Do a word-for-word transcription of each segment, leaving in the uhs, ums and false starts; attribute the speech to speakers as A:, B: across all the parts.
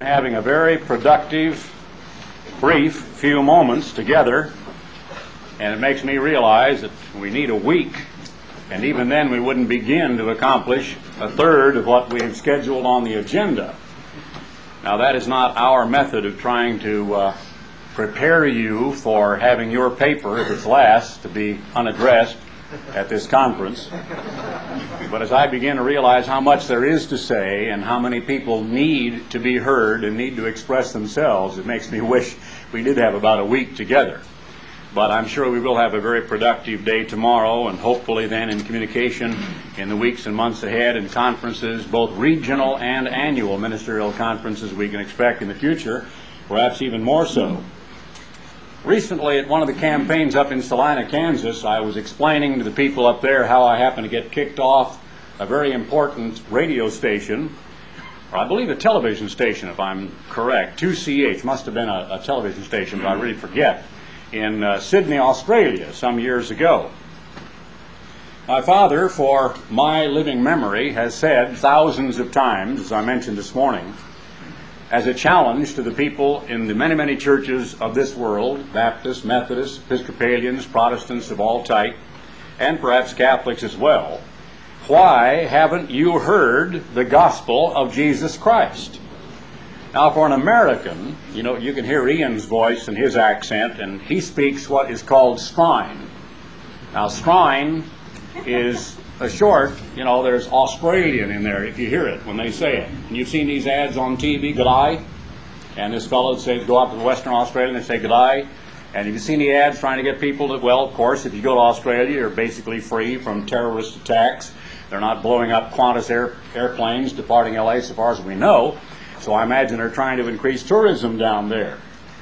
A: Having a very productive, brief few moments together, and it makes me realize that we need a week, and even then we wouldn't begin to accomplish a third of what we have scheduled on the agenda. Now, that is not our method of trying to uh, prepare you for having your paper, if it's last, to be unaddressed at this conference. But as I begin to realize how much there is to say and how many people need to be heard and need to express themselves, it makes me wish we did have about a week together. But I'm sure we will have a very productive day tomorrow, and hopefully then in communication in the weeks and months ahead, in conferences, both regional and annual ministerial conferences we can expect in the future, perhaps even more so. Recently, at one of the campaigns up in Salina, Kansas, I was explaining to the people up there how I happened to get kicked off a very important radio station, or I believe a television station, if I'm correct, two C H, must have been a, a television station, but I really forget, in uh, Sydney, Australia, some years ago. My father, for my living memory, has said thousands of times, as I mentioned this morning, as a challenge to the people in the many, many churches of this world, Baptists, Methodists, Episcopalians, Protestants of all type, and perhaps Catholics as well, why haven't you heard the gospel of Jesus Christ? Now, for an American, you know, you can hear Ian's voice and his accent, and he speaks what is called strine. Now, strine is a short, you know, there's Australian in there if you hear it when they say it. And you've seen these ads on T V, G'day, and this fellow says, go out to Western Australia and they say G'day. And have you seen the ads trying to get people to, well, of course, if you go to Australia, you're basically free from terrorist attacks. They're not blowing up Qantas air, airplanes departing L A so far as we know. So I imagine they're trying to increase tourism down there.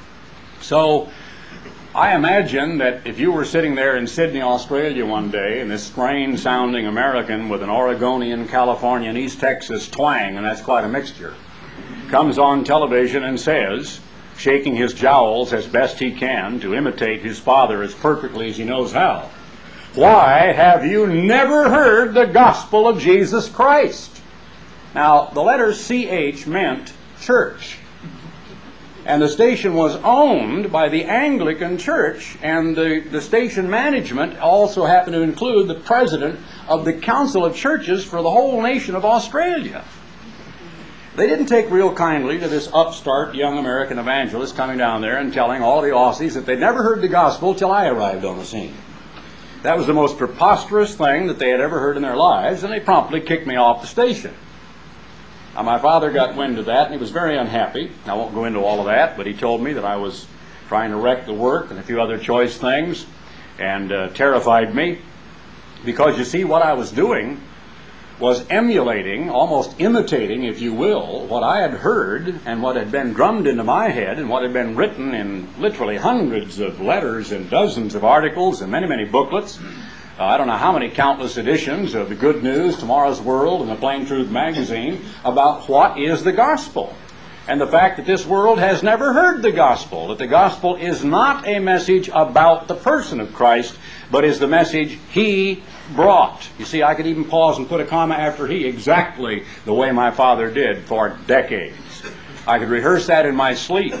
A: So I imagine that if you were sitting there in Sydney, Australia one day, and this strange-sounding American with an Oregonian, Californian, East Texas twang, and that's quite a mixture, comes on television and says, shaking his jowls as best he can to imitate his father as perfectly as he knows how, why have you never heard the gospel of Jesus Christ? Now, the letter C H meant church. And the station was owned by the Anglican Church, and the, the station management also happened to include the president of the Council of Churches for the whole nation of Australia. They didn't take real kindly to this upstart young American evangelist coming down there and telling all the Aussies that they'd never heard the gospel till I arrived on the scene. That was the most preposterous thing that they had ever heard in their lives, and they promptly kicked me off the station. Now, my father got wind of that, and he was very unhappy. I won't go into all of that, but he told me that I was trying to wreck the work and a few other choice things, and uh, terrified me, because you see, what I was doing was emulating, almost imitating, if you will, what I had heard and what had been drummed into my head and what had been written in literally hundreds of letters and dozens of articles and many, many booklets. Uh, I don't know how many countless editions of the Good News, Tomorrow's World, and the Plain Truth magazine about what is the gospel. And the fact that this world has never heard the gospel, that the gospel is not a message about the person of Christ, but is the message He brought. You see, I could even pause and put a comma after He exactly the way my father did for decades. I could rehearse that in my sleep.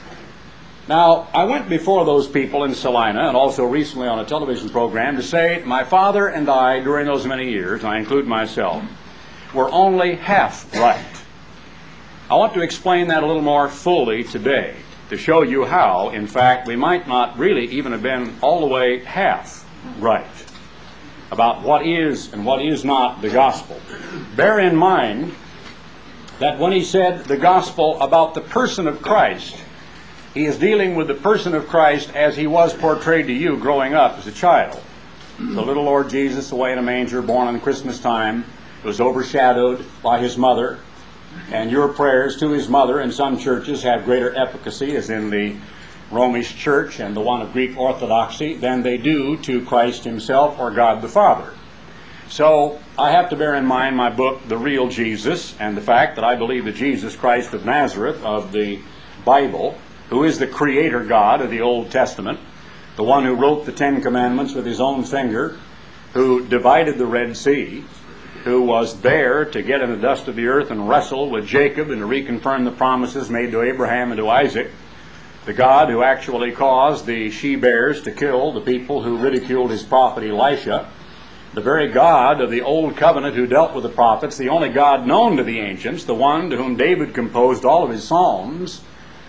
A: Now, I went before those people in Salina, and also recently on a television program, to say my father and I, during those many years, and I include myself, were only half right. I want to explain that a little more fully today, to show you how, in fact, we might not really even have been all the way half right about what is and what is not the gospel. Bear in mind that when he said the gospel about the person of Christ, he is dealing with the person of Christ as he was portrayed to you growing up as a child. The little Lord Jesus away in a manger, born on Christmas time, was overshadowed by his mother, and your prayers to his mother in some churches have greater efficacy, as in the Romish Church and the one of Greek Orthodoxy, than they do to Christ himself or God the Father. So I have to bear in mind my book, The Real Jesus, and the fact that I believe that Jesus Christ of Nazareth of the Bible, who is the creator God of the Old Testament, the one who wrote the Ten Commandments with his own finger, who divided the Red Sea, who was there to get in the dust of the earth and wrestle with Jacob and to reconfirm the promises made to Abraham and to Isaac, the God who actually caused the she-bears to kill the people who ridiculed his prophet Elisha, the very God of the Old Covenant who dealt with the prophets, the only God known to the ancients, the one to whom David composed all of his psalms,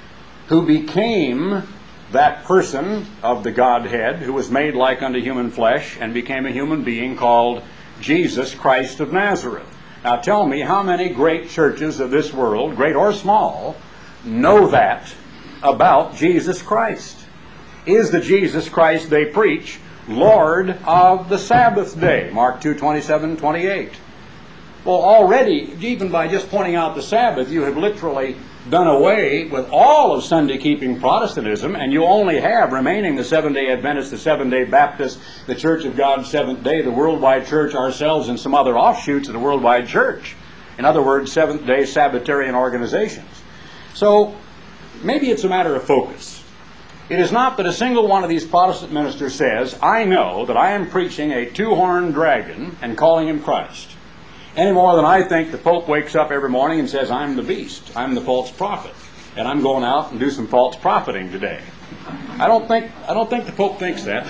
A: who became that person of the Godhead who was made like unto human flesh and became a human being called Jesus Christ of Nazareth. Now tell me, how many great churches of this world, great or small, know that about Jesus Christ? Is the Jesus Christ they preach Lord of the Sabbath day? Mark two, twenty-seven, twenty-eight. Well, already, even by just pointing out the Sabbath, you have literally done away with all of Sunday-keeping Protestantism, and you only have remaining the Seventh-day Adventist, the Seventh-day Baptist, the Church of God Seventh Day, the Worldwide Church, ourselves, and some other offshoots of the Worldwide Church. In other words, Seventh-day Sabbatarian organizations. So, maybe it's a matter of focus. It is not that a single one of these Protestant ministers says, I know that I am preaching a two-horned dragon and calling him Christ, any more than I think the Pope wakes up every morning and says, I'm the beast, I'm the false prophet, and I'm going out and do some false profiting today. I don't think, I don't think the Pope thinks that.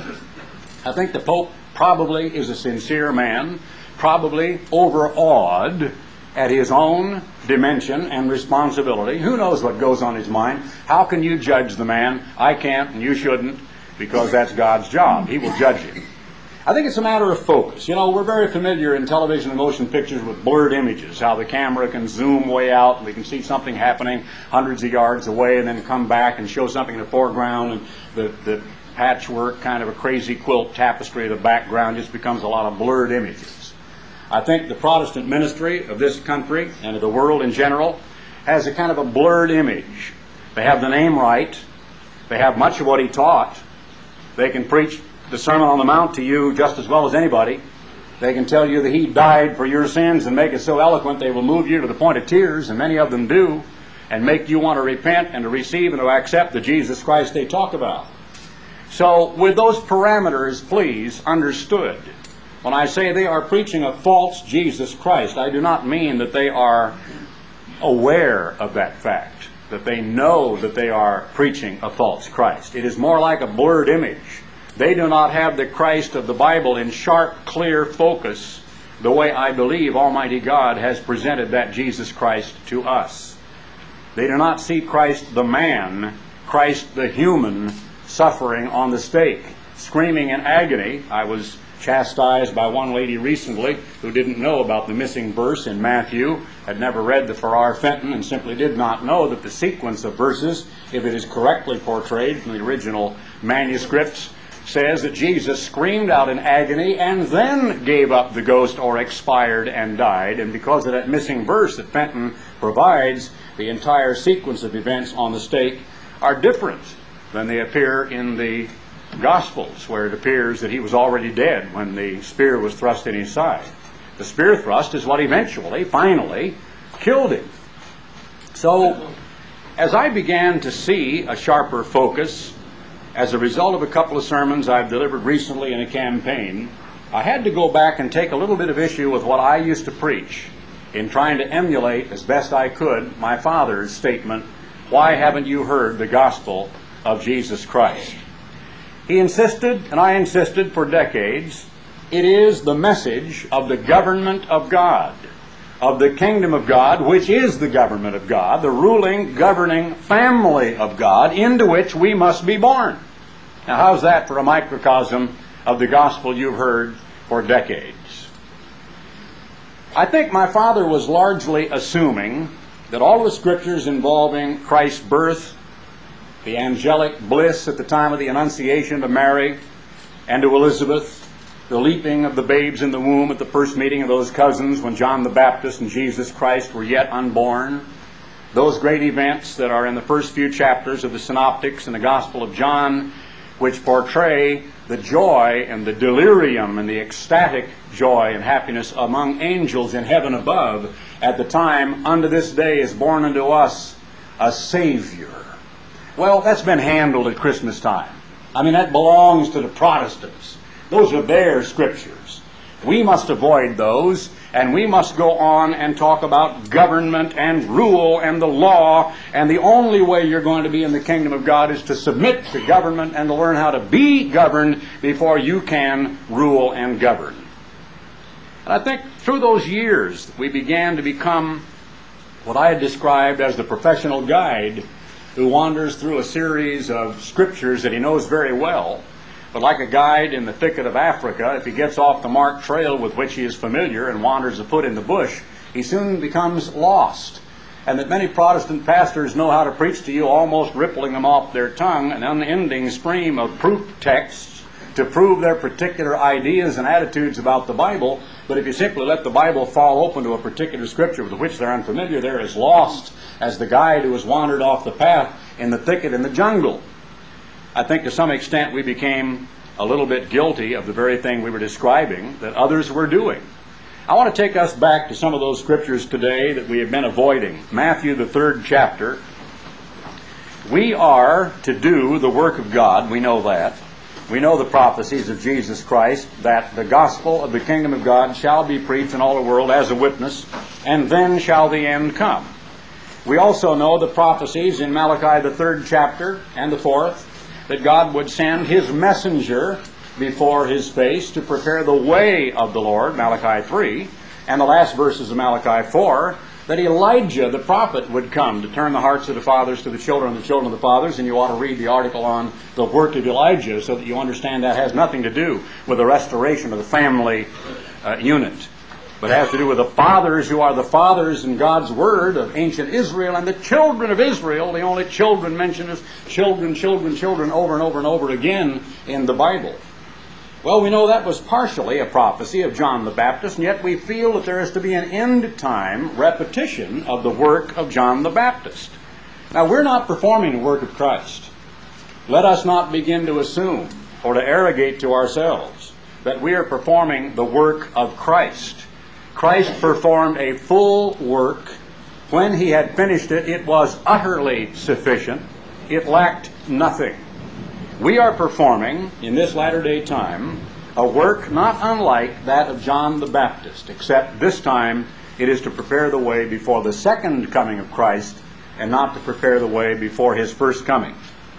A: I think the Pope probably is a sincere man, probably overawed at his own dimension and responsibility. Who knows what goes on in his mind? How can you judge the man? I can't, and you shouldn't, because that's God's job. He will judge you. I think it's a matter of focus. You know, we're very familiar in television and motion pictures with blurred images, how the camera can zoom way out and we can see something happening hundreds of yards away and then come back and show something in the foreground, and the, the patchwork, kind of a crazy quilt tapestry of the background just becomes a lot of blurred images. I think the Protestant ministry of this country and of the world in general has a kind of a blurred image. They have the name right. They have much of what he taught. They can preach the Sermon on the Mount to you just as well as anybody. They can tell you that he died for your sins and make it so eloquent they will move you to the point of tears, and many of them do, and make you want to repent and to receive and to accept the Jesus Christ they talk about. So with those parameters, please, understood, when I say they are preaching a false Jesus Christ, I do not mean that they are aware of that fact, that they know that they are preaching a false Christ. It is more like a blurred image. They do not have the Christ of the Bible in sharp, clear focus the way I believe Almighty God has presented that Jesus Christ to us. They do not see Christ the man, Christ the human, suffering on the stake, screaming in agony. I was chastised by one lady recently who didn't know about the missing verse in Matthew, had never read the Farrar Fenton, and simply did not know that the sequence of verses, if it is correctly portrayed from the original manuscripts, says that Jesus screamed out in agony and then gave up the ghost or expired and died. And because of that missing verse that Fenton provides, the entire sequence of events on the stake are different than they appear in the Gospels, where it appears that he was already dead when the spear was thrust in his side. The spear thrust is what eventually, finally, killed him. So, as I began to see a sharper focus, as a result of a couple of sermons I've delivered recently in a campaign, I had to go back and take a little bit of issue with what I used to preach in trying to emulate as best I could my father's statement, why haven't you heard the gospel of Jesus Christ? He insisted, and I insisted for decades, it is the message of the government of God, of the kingdom of God, which is the government of God, the ruling, governing family of God, into which we must be born. Now, how's that for a microcosm of the gospel you've heard for decades? I think my father was largely assuming that all the scriptures involving Christ's birth, the angelic bliss at the time of the Annunciation to Mary and to Elizabeth, the leaping of the babes in the womb at the first meeting of those cousins when John the Baptist and Jesus Christ were yet unborn, those great events that are in the first few chapters of the Synoptics and the Gospel of John, which portray the joy and the delirium and the ecstatic joy and happiness among angels in heaven above at the time, unto this day is born unto us a Savior. Well, that's been handled at Christmas time. I mean, that belongs to the Protestants. Those are their scriptures. We must avoid those, and we must go on and talk about government and rule and the law, and the only way you're going to be in the kingdom of God is to submit to government and to learn how to be governed before you can rule and govern. And I think through those years we began to become what I had described as the professional guide who wanders through a series of scriptures that he knows very well. But like a guide in the thicket of Africa, if he gets off the marked trail with which he is familiar and wanders a foot in the bush, he soon becomes lost. And that many Protestant pastors know how to preach to you, almost rippling them off their tongue, an unending stream of proof texts to prove their particular ideas and attitudes about the Bible. But if you simply let the Bible fall open to a particular scripture with which they're unfamiliar, they're as lost as the guide who has wandered off the path in the thicket in the jungle. I think to some extent we became a little bit guilty of the very thing we were describing that others were doing. I want to take us back to some of those scriptures today that we have been avoiding. Matthew, the third chapter. We are to do the work of God. We know that. We know the prophecies of Jesus Christ that the gospel of the kingdom of God shall be preached in all the world as a witness, and then shall the end come. We also know the prophecies in Malachi, the third chapter and the fourth, that God would send His messenger before His face to prepare the way of the Lord, Malachi three, and the last verses of Malachi four, that Elijah the prophet would come to turn the hearts of the fathers to the children and the children of the fathers, and you ought to read the article on the work of Elijah so that you understand that has nothing to do with the restoration of the family uh, unit, but has to do with the fathers who are the fathers in God's Word of ancient Israel, and the children of Israel. The only children mentioned is children, children, children over and over and over again in the Bible. Well, we know that was partially a prophecy of John the Baptist, and yet we feel that there is to be an end-time repetition of the work of John the Baptist. Now, we're not performing the work of Christ. Let us not begin to assume or to arrogate to ourselves that we are performing the work of Christ. Christ performed a full work. When He had finished it, it was utterly sufficient. It lacked nothing. We are performing, in this latter-day time, a work not unlike that of John the Baptist, except this time it is to prepare the way before the second coming of Christ and not to prepare the way before His first coming.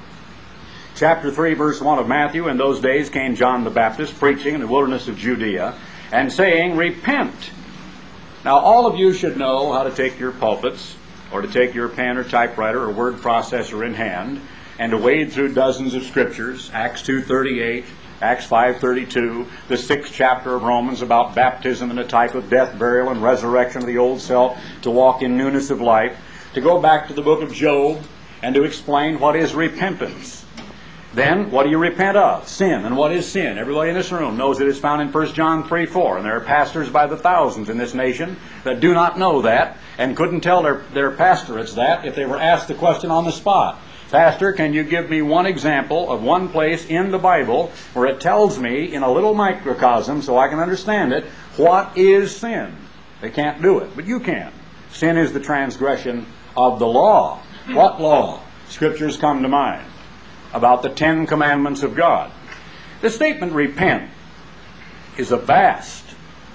A: Chapter three, verse one of Matthew, in those days came John the Baptist, preaching in the wilderness of Judea, and saying, Repent. Now, all of you should know how to take your pulpits, or to take your pen or typewriter or word processor in hand, and to wade through dozens of scriptures, Acts two thirty-eight, Acts five thirty-two, the sixth chapter of Romans about baptism and the type of death, burial, and resurrection of the old self, to walk in newness of life, to go back to the book of Job, and to explain what is repentance. Then, what do you repent of? Sin. And what is sin? Everybody in this room knows that it's found in First John three four. And there are pastors by the thousands in this nation that do not know that and couldn't tell their, their pastorates that if they were asked the question on the spot. Pastor, can you give me one example of one place in the Bible where it tells me in a little microcosm so I can understand it, what is sin? They can't do it, but you can. Sin is the transgression of the law. What law? Scriptures come to mind about the Ten Commandments of God. The statement repent is a vast,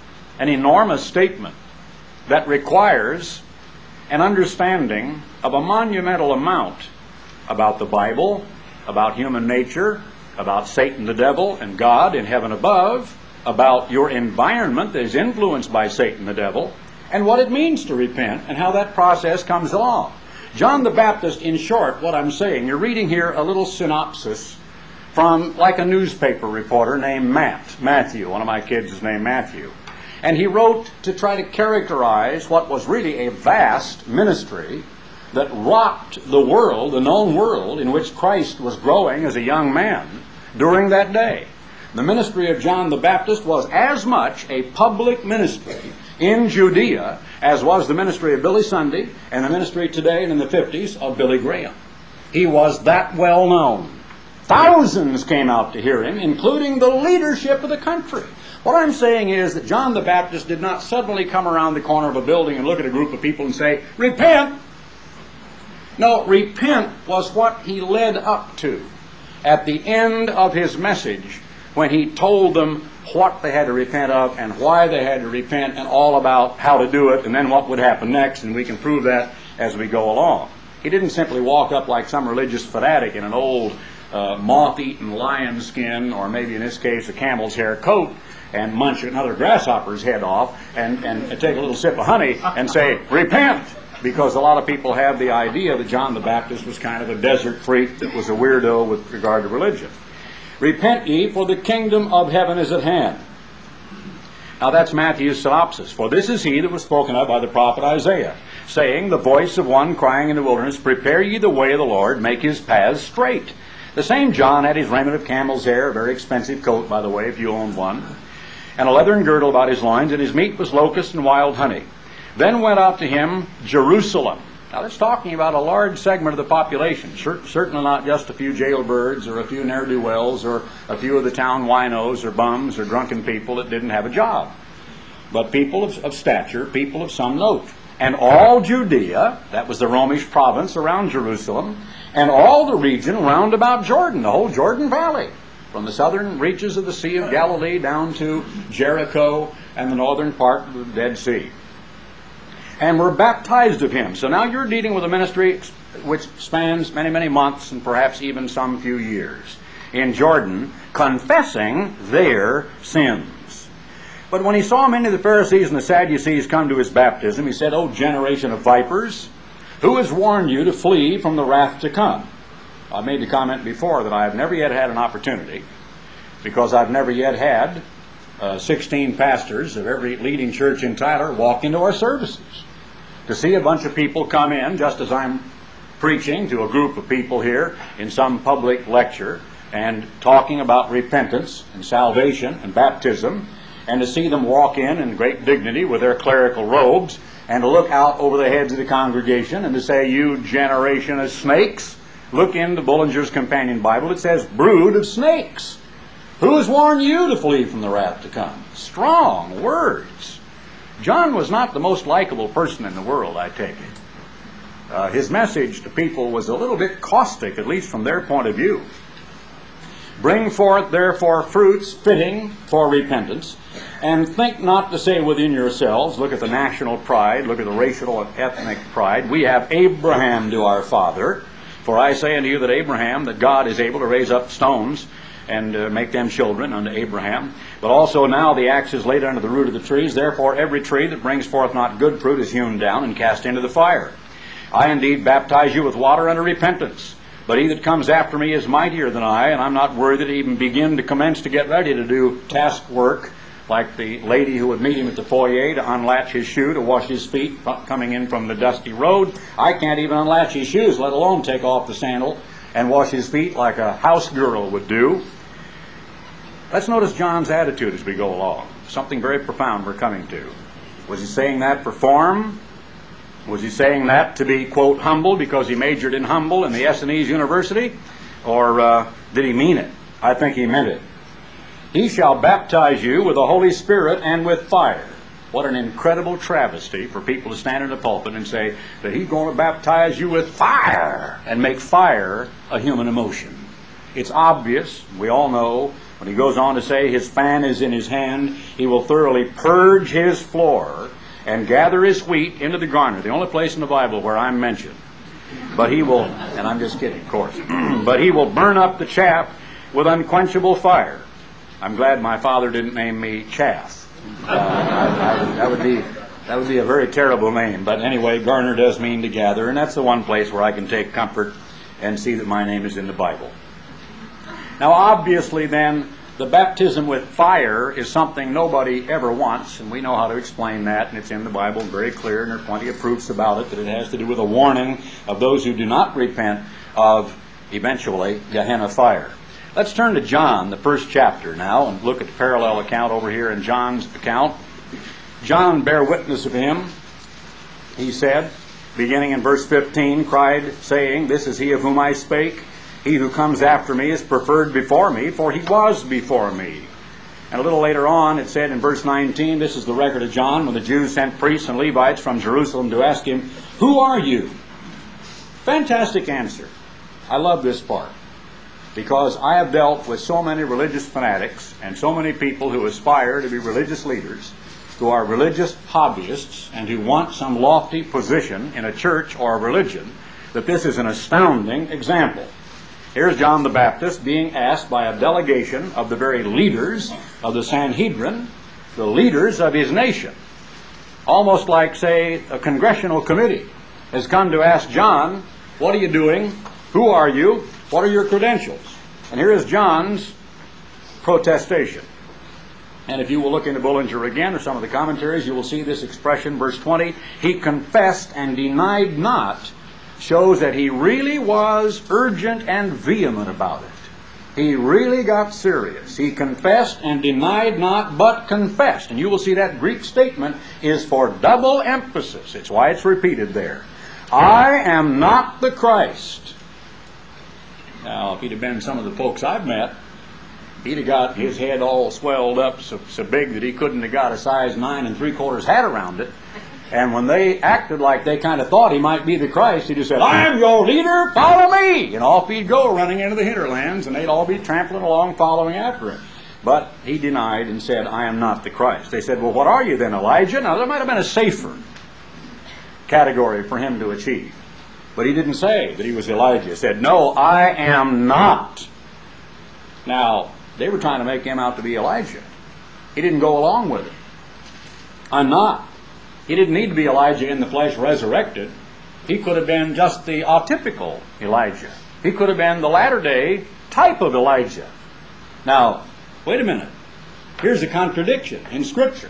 A: an enormous statement that requires an understanding of a monumental amount about the Bible, about human nature, about Satan the devil and God in heaven above, about your environment that is influenced by Satan the devil, and what it means to repent and how that process comes along. John the Baptist, in short, what I'm saying, you're reading here a little synopsis from like a newspaper reporter named Matt, Matthew. One of my kids is named Matthew. And he wrote to try to characterize what was really a vast ministry that rocked the world, the known world, in which Christ was growing as a young man during that day. The ministry of John the Baptist was as much a public ministry in Judea as was the ministry of Billy Sunday and the ministry today and in the fifties of Billy Graham. He was that well known. Thousands came out to hear him, including the leadership of the country. What I'm saying is that John the Baptist did not suddenly come around the corner of a building and look at a group of people and say, "Repent!" No, repent was what he led up to. At the end of his message, when he told them what they had to repent of and why they had to repent and all about how to do it and then what would happen next, and we can prove that as we go along. He didn't simply walk up like some religious fanatic in an old uh, moth-eaten lion skin, or maybe in this case a camel's hair coat, and munch another grasshopper's head off and, and take a little sip of honey and say, repent! Because a lot of people have the idea that John the Baptist was kind of a desert freak that was a weirdo with regard to religion. Repent ye, for the kingdom of heaven is at hand. Now that's Matthew's synopsis. For this is he that was spoken of by the prophet Isaiah, saying, the voice of one crying in the wilderness, prepare ye the way of the Lord, make his paths straight. The same John had his raiment of camel's hair, a very expensive coat, by the way, if you owned one, and a leathern girdle about his loins, and his meat was locust and wild honey. Then went out to him Jerusalem. Now that's talking about a large segment of the population, certainly not just a few jailbirds or a few ne'er-do-wells or a few of the town winos or bums or drunken people that didn't have a job, but people of, of stature, people of some note. And all Judea, that was the Romish province around Jerusalem, and all the region round about Jordan, the whole Jordan Valley, from the southern reaches of the Sea of Galilee down to Jericho and the northern part of the Dead Sea, and were baptized of him. So now you're dealing with a ministry which spans many, many months and perhaps even some few years in Jordan, confessing their sins. But when he saw many of the Pharisees and the Sadducees come to his baptism, he said, O generation of vipers, who has warned you to flee from the wrath to come? I made the comment before that I have never yet had an opportunity, because I've never yet had uh, sixteen pastors of every leading church in Tyler walk into our services, to see a bunch of people come in just as I'm preaching to a group of people here in some public lecture and talking about repentance and salvation and baptism, and to see them walk in in great dignity with their clerical robes, and to look out over the heads of the congregation and to say, you generation of snakes. Look into Bullinger's Companion Bible. It says, brood of snakes. Who has warned you to flee from the wrath to come? Strong words. John was not the most likable person in the world, I take it. Uh, his message to people was a little bit caustic, at least from their point of view. Bring forth therefore fruits fitting for repentance, and think not to say within yourselves, look at the national pride, look at the racial and ethnic pride, we have Abraham to our father. For I say unto you that Abraham, that God is able to raise up stones and uh, make them children unto Abraham. But also now the axe is laid under the root of the trees. Therefore every tree that brings forth not good fruit is hewn down and cast into the fire. I indeed baptize you with water unto repentance. But he that comes after me is mightier than I, and I'm not worthy to even begin to commence to get ready to do task work, like the lady who would meet him at the foyer to unlatch his shoe, to wash his feet coming in from the dusty road. I can't even unlatch his shoes, let alone take off the sandal and wash his feet like a house girl would do. Let's notice John's attitude as we go along. Something very profound we're coming to. Was he saying that for form? Was he saying that to be, quote, humble because he majored in humble in the Essenes University? Or uh, did he mean it? I think he meant it. He shall baptize you with the Holy Spirit and with fire. What an incredible travesty for people to stand in the pulpit and say that he's going to baptize you with fire and make fire a human emotion. It's obvious, we all know, when he goes on to say his fan is in his hand, he will thoroughly purge his floor and gather his wheat into the garner. The only place in the Bible where I'm mentioned. But he will, and I'm just kidding, of course, but he will burn up the chaff with unquenchable fire. I'm glad my father didn't name me Chaff. Uh, I, I, that would be that would be a very terrible name. But anyway, garner does mean to gather, and that's the one place where I can take comfort and see that my name is in the Bible. Now, obviously, then, the baptism with fire is something nobody ever wants, and we know how to explain that, and it's in the Bible very clear, and there are plenty of proofs about it, that it has to do with a warning of those who do not repent of, eventually, Gehenna fire. Let's turn to John, the first chapter now, and look at the parallel account over here in John's account. John bare witness of him, he said, beginning in verse fifteen, cried, saying, This is he of whom I spake. He who comes after me is preferred before me, for he was before me. And a little later on, it said in verse nineteen, this is the record of John, when the Jews sent priests and Levites from Jerusalem to ask him, Who are you? Fantastic answer. I love this part. because I have dealt with so many religious fanatics and so many people who aspire to be religious leaders, who are religious hobbyists and who want some lofty position in a church or a religion, that this is an astounding example. Here's John the Baptist being asked by a delegation of the very leaders of the Sanhedrin, the leaders of his nation, almost like, say, a congressional committee has come to ask John, what are you doing? Who are you? What are your credentials? And here is John's protestation. And if you will look into Bullinger again, or some of the commentaries, you will see this expression, verse twenty, he confessed and denied not, shows that he really was urgent and vehement about it. He really got serious. He confessed and denied not, but confessed. And you will see that Greek statement is for double emphasis. It's why it's repeated there. I am not the Christ. Now, if he'd have been some of the folks I've met, he'd have got his head all swelled up so, so big that he couldn't have got a size nine and three quarters hat around it. And when they acted like they kind of thought he might be the Christ, he just said, I am your leader, follow me! And off he'd go running into the hinterlands, and they'd all be trampling along following after him. But he denied and said, I am not the Christ. They said, well, what are you then, Elijah? Now, there might have been a safer category for him to achieve. But he didn't say that he was Elijah. He said, no, I am not. Now, they were trying to make him out to be Elijah. He didn't go along with it. I'm not. He didn't need to be Elijah in the flesh resurrected. He could have been just the atypical Elijah. He could have been the latter-day type of Elijah. Now, wait a minute. Here's a contradiction in Scripture.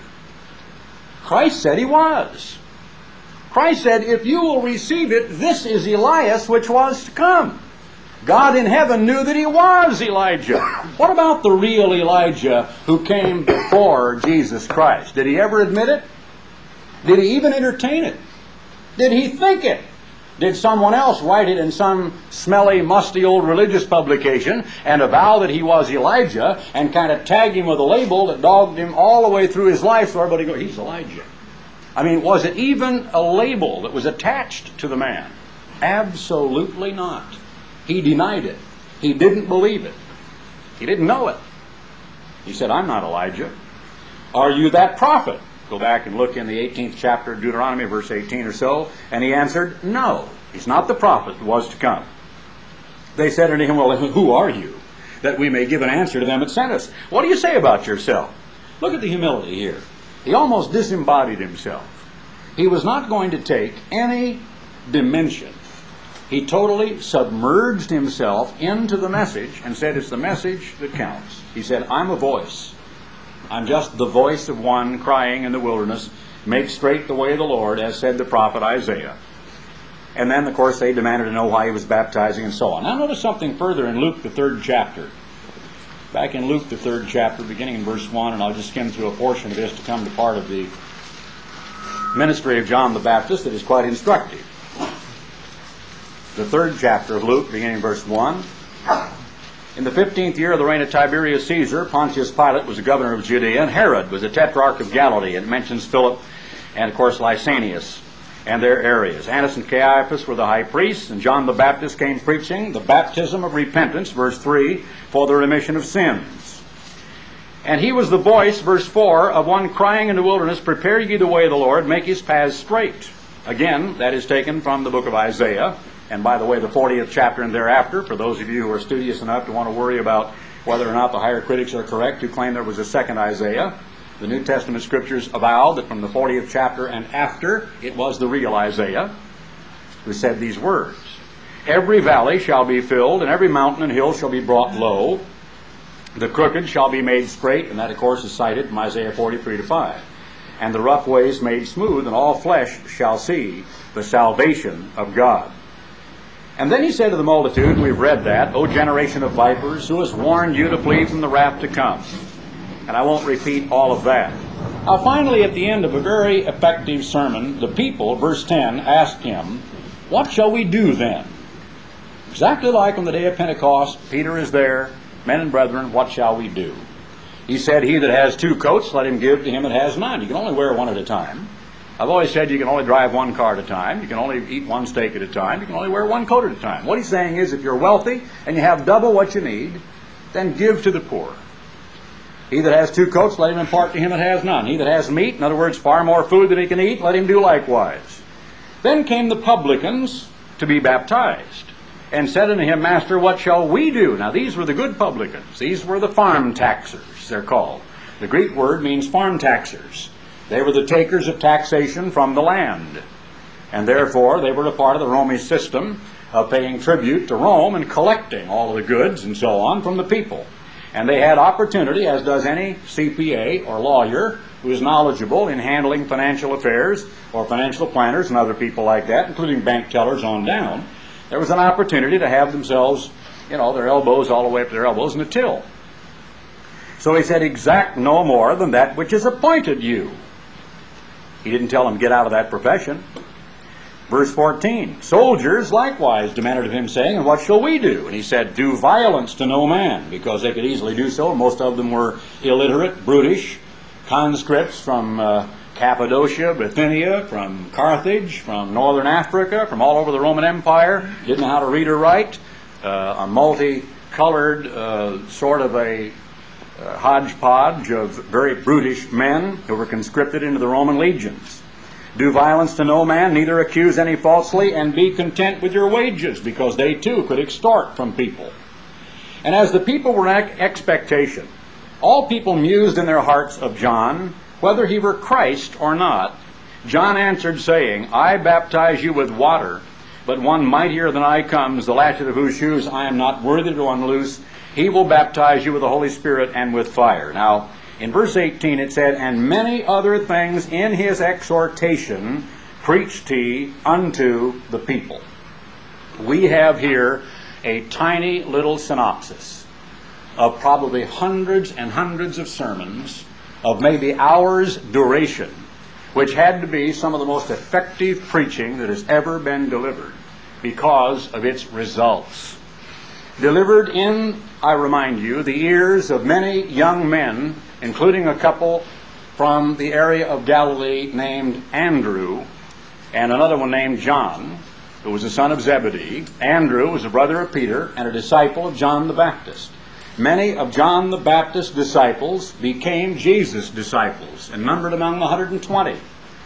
A: Christ said he was. Christ said, if you will receive it, this is Elias which was to come. God in heaven knew that he was Elijah. What about the real Elijah who came before Jesus Christ? Did he ever admit it? Did he even entertain it? Did he think it? Did someone else write it in some smelly, musty old religious publication and avow that he was Elijah and kind of tag him with a label that dogged him all the way through his life so everybody goes, he's Elijah? I mean, was it even a label that was attached to the man? Absolutely not. He denied it. He didn't believe it. He didn't know it. He said, I'm not Elijah. Are you that prophet? Go back and look in the eighteenth chapter of Deuteronomy, verse eighteen or so. And he answered, no, he's not the prophet who was to come. They said unto him, well, who are you, that we may give an answer to them that sent us? What do you say about yourself? Look at the humility here. He almost disembodied himself. He was not going to take any dimension. He totally submerged himself into the message and said, it's the message that counts. He said, I'm a voice. I'm just the voice of one crying in the wilderness, make straight the way of the Lord, as said the prophet Isaiah. And then, of course, they demanded to know why he was baptizing and so on. Now notice something further in Luke, the third chapter. Back in Luke, the third chapter, beginning in verse one, and I'll just skim through a portion of this to come to part of the ministry of John the Baptist that is quite instructive. The third chapter of Luke, beginning in verse one. In the fifteenth year of the reign of Tiberius Caesar, Pontius Pilate was the governor of Judea, and Herod was the tetrarch of Galilee. It mentions Philip and, of course, Lysanias and their areas. Annas and Caiaphas were the high priests, and John the Baptist came preaching the baptism of repentance, verse three, for the remission of sins. And he was the voice, verse four, of one crying in the wilderness, prepare ye the way of the Lord, make his paths straight. Again, that is taken from the book of Isaiah. And by the way, the fortieth chapter and thereafter, for those of you who are studious enough to want to worry about whether or not the higher critics are correct who claim there was a second Isaiah, the New Testament Scriptures avow that from the fortieth chapter and after, it was the real Isaiah who said these words. Every valley shall be filled, and every mountain and hill shall be brought low. The crooked shall be made straight, and that, of course, is cited from Isaiah forty-three to five. And the rough ways made smooth, and all flesh shall see the salvation of God. And then he said to the multitude, we've read that, O generation of vipers, who has warned you to flee from the wrath to come? And I won't repeat all of that. Now finally, at the end of a very effective sermon, the people, verse ten, asked him, what shall we do then? Exactly like on the day of Pentecost, Peter is there, men and brethren, what shall we do? He said, he that has two coats, let him give to him that has none. You can only wear one at a time. I've always said you can only drive one car at a time, you can only eat one steak at a time, you can only wear one coat at a time. What he's saying is if you're wealthy and you have double what you need, then give to the poor. He that has two coats, let him impart to him that has none. He that has meat, in other words, far more food than he can eat, let him do likewise. Then came the publicans to be baptized, and said unto him, Master, what shall we do? Now these were the good publicans. These were the farm taxers, they're called. The Greek word means farm taxers. They were the takers of taxation from the land. And therefore, they were a part of the Roman system of paying tribute to Rome and collecting all of the goods and so on from the people. And they had opportunity, as does any C P A or lawyer who is knowledgeable in handling financial affairs, or financial planners and other people like that, including bank tellers on down. There was an opportunity to have themselves, you know, their elbows all the way up to their elbows in the till. So he said, exact no more than that which is appointed you. He didn't tell them, get out of that profession. Verse fourteen, soldiers likewise demanded of him, saying, and what shall we do? And he said, do violence to no man, because they could easily do so. Most of them were illiterate, brutish, conscripts from uh, Cappadocia, Bithynia, from Carthage, from northern Africa, from all over the Roman Empire, didn't know how to read or write, uh, a multicolored uh, sort of a uh, hodgepodge of very brutish men who were conscripted into the Roman legions. Do violence to no man, neither accuse any falsely, and be content with your wages, because they too could extort from people. And as the people were in expectation, all people mused in their hearts of John, whether he were Christ or not. John answered, saying, I baptize you with water, but one mightier than I comes, the latchet of whose shoes I am not worthy to unloose. He will baptize you with the Holy Spirit and with fire. Now, in verse eighteen it said, and many other things in his exhortation preached he unto the people. We have here a tiny little synopsis of probably hundreds and hundreds of sermons of maybe hours duration, which had to be some of the most effective preaching that has ever been delivered because of its results. Delivered in, I remind you, the ears of many young men, including a couple from the area of Galilee named Andrew, and another one named John, who was the son of Zebedee. Andrew was a brother of Peter and a disciple of John the Baptist. Many of John the Baptist's disciples became Jesus' disciples and numbered among the one hundred twenty.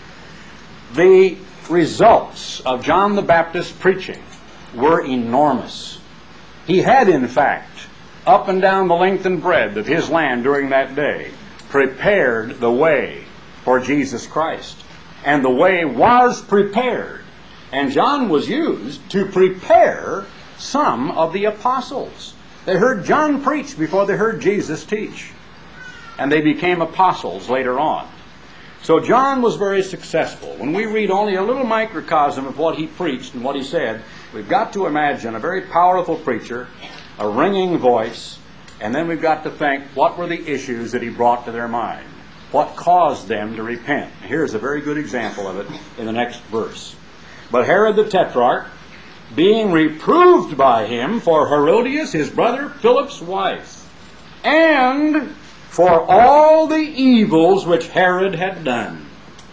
A: The results of John the Baptist's preaching were enormous. He had, in fact, up and down the length and breadth of his land during that day, prepared the way for Jesus Christ. And the way was prepared. And John was used to prepare some of the apostles. They heard John preach before they heard Jesus teach. And they became apostles later on. So John was very successful. When we read only a little microcosm of what he preached and what he said, we've got to imagine a very powerful preacher, a ringing voice, and then we've got to think, what were the issues that he brought to their mind? What caused them to repent? Here's a very good example of it in the next verse. But Herod the Tetrarch, being reproved by him for Herodias, his brother Philip's wife, and for all the evils which Herod had done,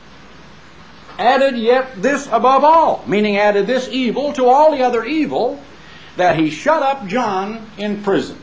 A: added yet this above all, meaning added this evil to all the other evil, that he shut up John in prison.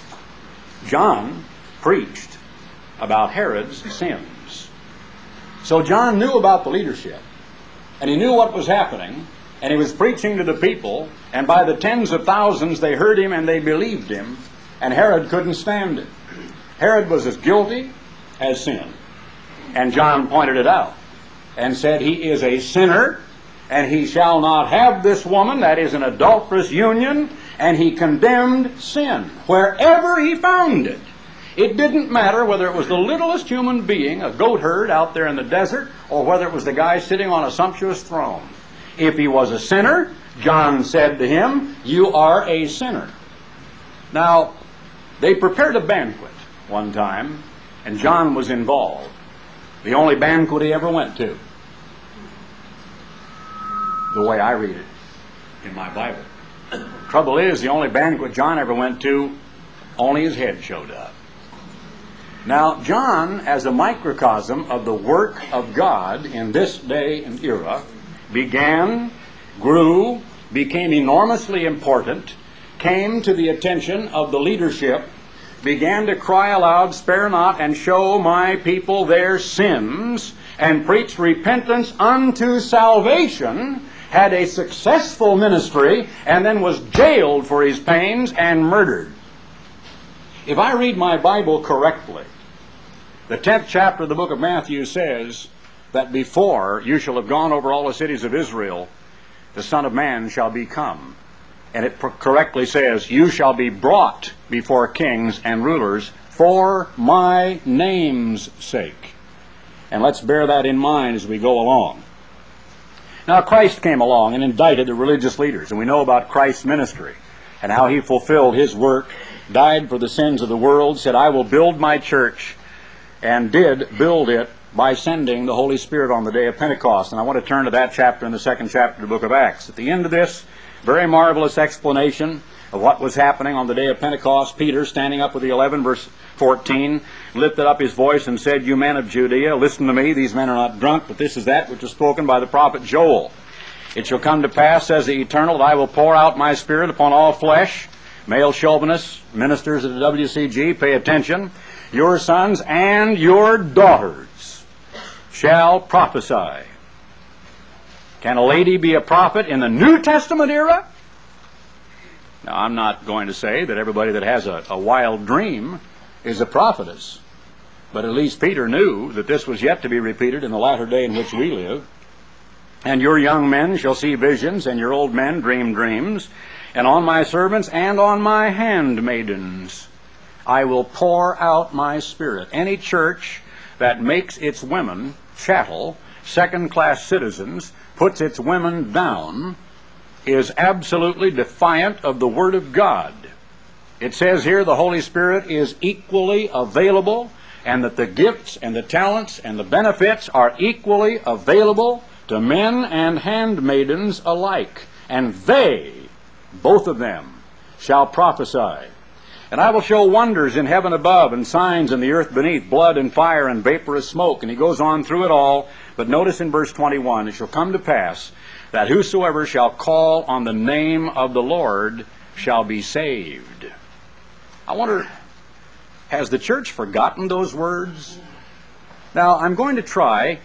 A: John preached about Herod's sins. So John knew about the leadership, and he knew what was happening, and he was preaching to the people, and by the tens of thousands they heard him and they believed him, and Herod couldn't stand it. Herod was as guilty as sin. And John pointed it out and said, he is a sinner, and he shall not have this woman, that is an adulterous union, and he condemned sin wherever he found it. It didn't matter whether it was the littlest human being, a goat herd out there in the desert, or whether it was the guy sitting on a sumptuous throne. If he was a sinner, John said to him, you are a sinner. Now, they prepared a banquet one time, and John was involved. The only banquet he ever went to. The way I read it in my Bible. Trouble is, the only banquet John ever went to, only his head showed up. Now, John, as a microcosm of the work of God in this day and era, began, grew, became enormously important, came to the attention of the leadership, began to cry aloud, "Spare not, and show my people their sins," and preached repentance unto salvation, had a successful ministry, and then was jailed for his pains and murdered. If I read my Bible correctly, the tenth chapter of the book of Matthew says that before you shall have gone over all the cities of Israel, the Son of Man shall be come. And it correctly says, you shall be brought before kings and rulers for my name's sake. And let's bear that in mind as we go along. Now, Christ came along and indicted the religious leaders, and we know about Christ's ministry and how he fulfilled his work, died for the sins of the world, said, "I will build my church," and did build it by sending the Holy Spirit on the day of Pentecost. And I want to turn to that chapter in the second chapter of the book of Acts. At the end of this very marvelous explanation of what was happening on the day of Pentecost, Peter, standing up with the eleven, verse fourteen, lifted up his voice and said, "You men of Judea, listen to me. These men are not drunk, but this is that which was spoken by the prophet Joel. It shall come to pass, says the Eternal, that I will pour out my Spirit upon all flesh." Male chauvinists, ministers of the W C G, pay attention. "Your sons and your daughters shall prophesy." Can a lady be a prophet in the New Testament era? Now, I'm not going to say that everybody that has a, a wild dream is a prophetess. But at least Peter knew that this was yet to be repeated in the latter day in which we live. "And your young men shall see visions, and your old men dream dreams. And on my servants and on my handmaidens I will pour out my Spirit." Any church that makes its women chattel, second-class citizens, puts its women down, is absolutely defiant of the Word of God. It says here the Holy Spirit is equally available, and that the gifts and the talents and the benefits are equally available to men and handmaidens alike. And they, both of them, shall prophesy. "And I will show wonders in heaven above, and signs in the earth beneath, blood and fire and vaporous smoke." And he goes on through it all. But notice in verse twenty-one, "It shall come to pass that whosoever shall call on the name of the Lord shall be saved." I wonder, has the church forgotten those words? Now, I'm going to try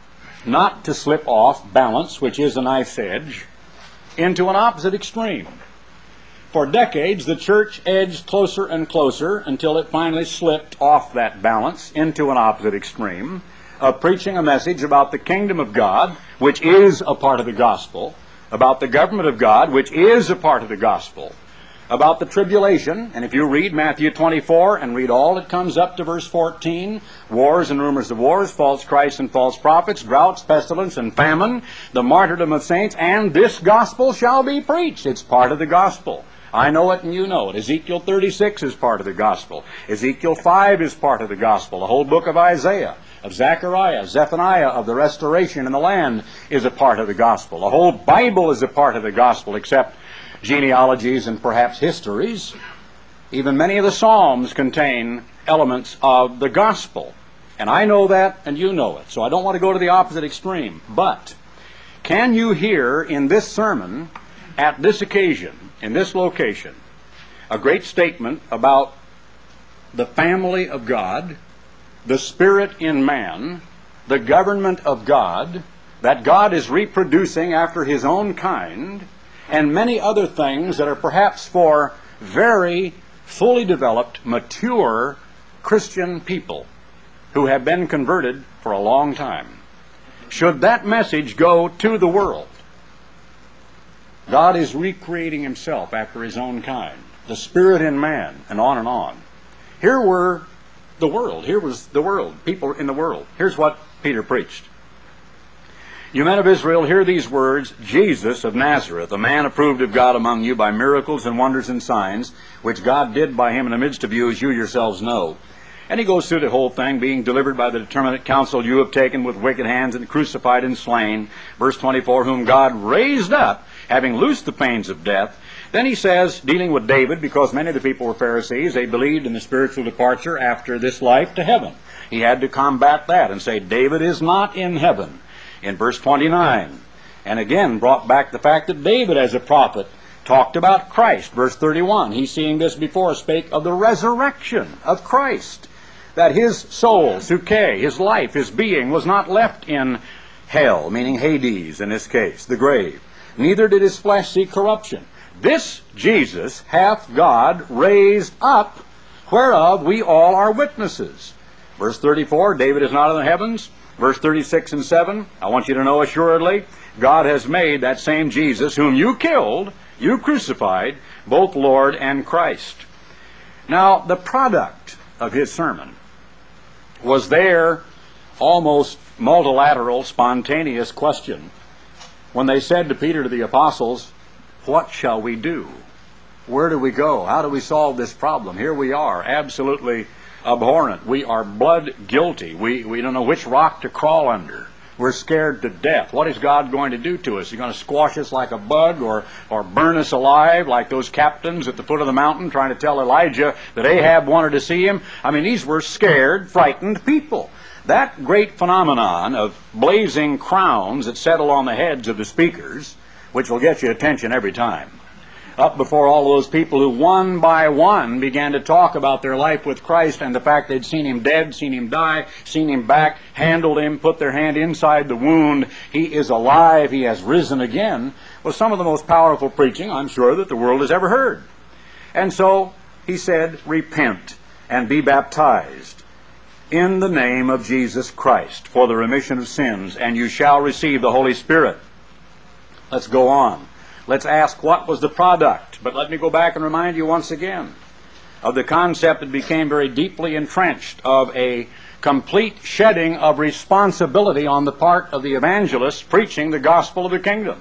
A: not to slip off balance, which is a knife's edge, into an opposite extreme. For decades, the church edged closer and closer until it finally slipped off that balance into an opposite extreme of preaching a message about the kingdom of God, which is a part of the gospel, about the government of God, which is a part of the gospel, about the tribulation. And if you read Matthew twenty-four and read all that comes up to verse fourteen, wars and rumors of wars, false Christs and false prophets, droughts, pestilence, and famine, the martyrdom of saints, and this gospel shall be preached. It's part of the gospel. I know it and you know it. Ezekiel thirty-six is part of the gospel. Ezekiel five is part of the gospel. The whole book of Isaiah, of Zechariah, Zephaniah, of the restoration in the land is a part of the gospel. The whole Bible is a part of the gospel, except genealogies and perhaps histories. Even many of the Psalms contain elements of the gospel. And I know that and you know it. So I don't want to go to the opposite extreme. But can you hear in this sermon, at this occasion, in this location, a great statement about the family of God, the Spirit in man, the government of God, that God is reproducing after His own kind, and many other things that are perhaps for very fully developed, mature Christian people who have been converted for a long time? Should that message go to the world? God is recreating Himself after His own kind, the Spirit in man, and on and on. Here were the world. Here was the world, people in the world. Here's what Peter preached. "You men of Israel, hear these words. Jesus of Nazareth, a man approved of God among you by miracles and wonders and signs, which God did by Him in the midst of you, as you yourselves know." And he goes through the whole thing, "being delivered by the determinate counsel you have taken with wicked hands and crucified and slain." Verse twenty-four, "whom God raised up, having loosed the pains of death. Then he says, dealing with David, because many of the people were Pharisees, they believed in the spiritual departure after this life to heaven. He had to combat that and say, David is not in heaven, in verse twenty-nine. And again brought back the fact that David, as a prophet, talked about Christ. Verse thirty-one, he, seeing this before, spake of the resurrection of Christ, that his soul, suke, his life, his being, was not left in hell, meaning Hades in this case, the grave. Neither did his flesh see corruption. This Jesus hath God raised up, whereof we all are witnesses. Verse thirty-four, David is not in the heavens. Verse thirty-six and seven, I want you to know assuredly, God has made that same Jesus, whom you killed, you crucified, both Lord and Christ. Now, the product of his sermon was their almost multilateral, spontaneous question when they said to Peter, to the apostles, what shall we do? Where do we go? How do we solve this problem? Here we are, absolutely abhorrent. We are blood guilty. We, we don't know which rock to crawl under. We're scared to death. What is God going to do to us? Is he going to squash us like a bug, or, or burn us alive like those captains at the foot of the mountain trying to tell Elijah that Ahab wanted to see him? I mean, these were scared, frightened people. That great phenomenon of blazing crowns that settle on the heads of the speakers, which will get you attention every time, up before all those people who one by one began to talk about their life with Christ and the fact they'd seen him dead, seen him die, seen him back, handled him, put their hand inside the wound. He is alive. He has risen again. Was some of the most powerful preaching, I'm sure, that the world has ever heard. And so he said, repent and be baptized in the name of Jesus Christ for the remission of sins, and you shall receive the Holy Spirit. Let's go on. Let's ask, what was the product? But let me go back and remind you once again of the concept that became very deeply entrenched of a complete shedding of responsibility on the part of the evangelists preaching the gospel of the kingdom.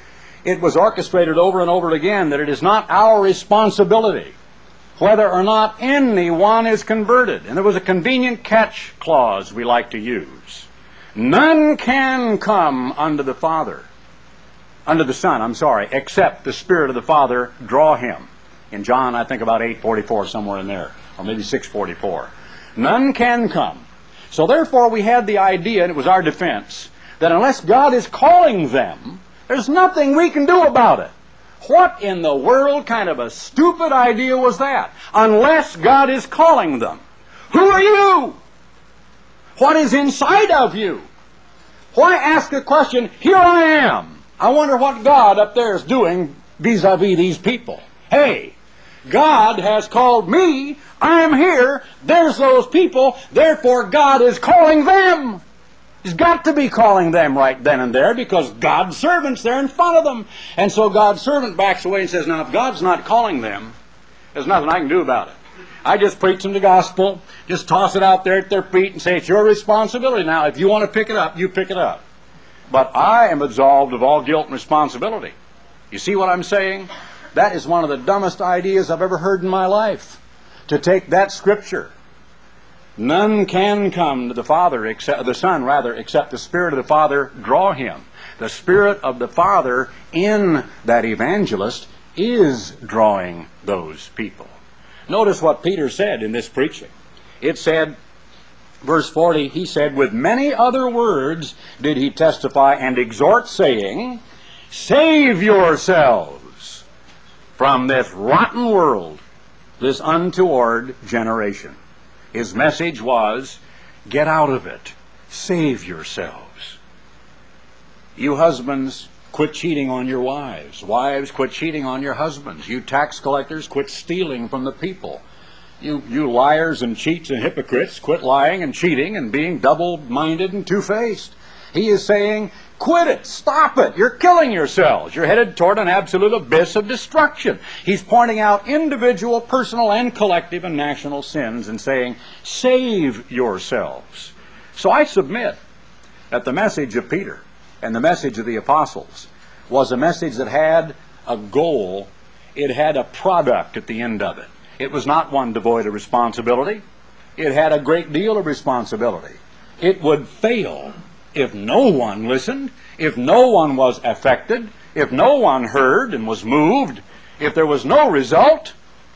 A: It was orchestrated over and over again that it is not our responsibility whether or not anyone is converted. And there was a convenient catch clause we like to use. None can come unto the Father. Under the Son, I'm sorry, except the Spirit of the Father draw him. In John, I think about eight forty-four, somewhere in there, or maybe six forty-four. None can come. So therefore we had the idea, and it was our defense, that unless God is calling them, there's nothing we can do about it. What in the world kind of a stupid idea was that? Unless God is calling them. Who are you? What is inside of you? Why ask a question, here I am. I wonder what God up there is doing vis-a-vis these people. Hey, God has called me. I'm here. There's those people. Therefore, God is calling them. He's got to be calling them right then and there, because God's servant's there in front of them. And so God's servant backs away and says, now, if God's not calling them, there's nothing I can do about it. I just preach them the gospel, just toss it out there at their feet and say, it's your responsibility. Now, if you want to pick it up, you pick it up. But I am absolved of all guilt and responsibility. You see what I'm saying? That is one of the dumbest ideas I've ever heard in my life. To take that scripture, none can come to the Father, except the Son, rather, except the Spirit of the Father draw him. The Spirit of the Father in that evangelist is drawing those people. Notice what Peter said in this preaching. It said, verse forty, he said, with many other words did he testify and exhort, saying, save yourselves from this rotten world, this untoward generation. His message was, get out of it. Save yourselves. You husbands, quit cheating on your wives. Wives, quit cheating on your husbands. You tax collectors, quit stealing from the people. You, you liars and cheats and hypocrites, quit lying and cheating and being double-minded and two-faced. He is saying, quit it, stop it, you're killing yourselves. You're headed toward an absolute abyss of destruction. He's pointing out individual, personal, and collective and national sins and saying, save yourselves. So I submit that the message of Peter and the message of the apostles was a message that had a goal. It had a product at the end of it. It was not one devoid of responsibility. It had a great deal of responsibility. It would fail if no one listened, if no one was affected, if no one heard and was moved, if there was no result.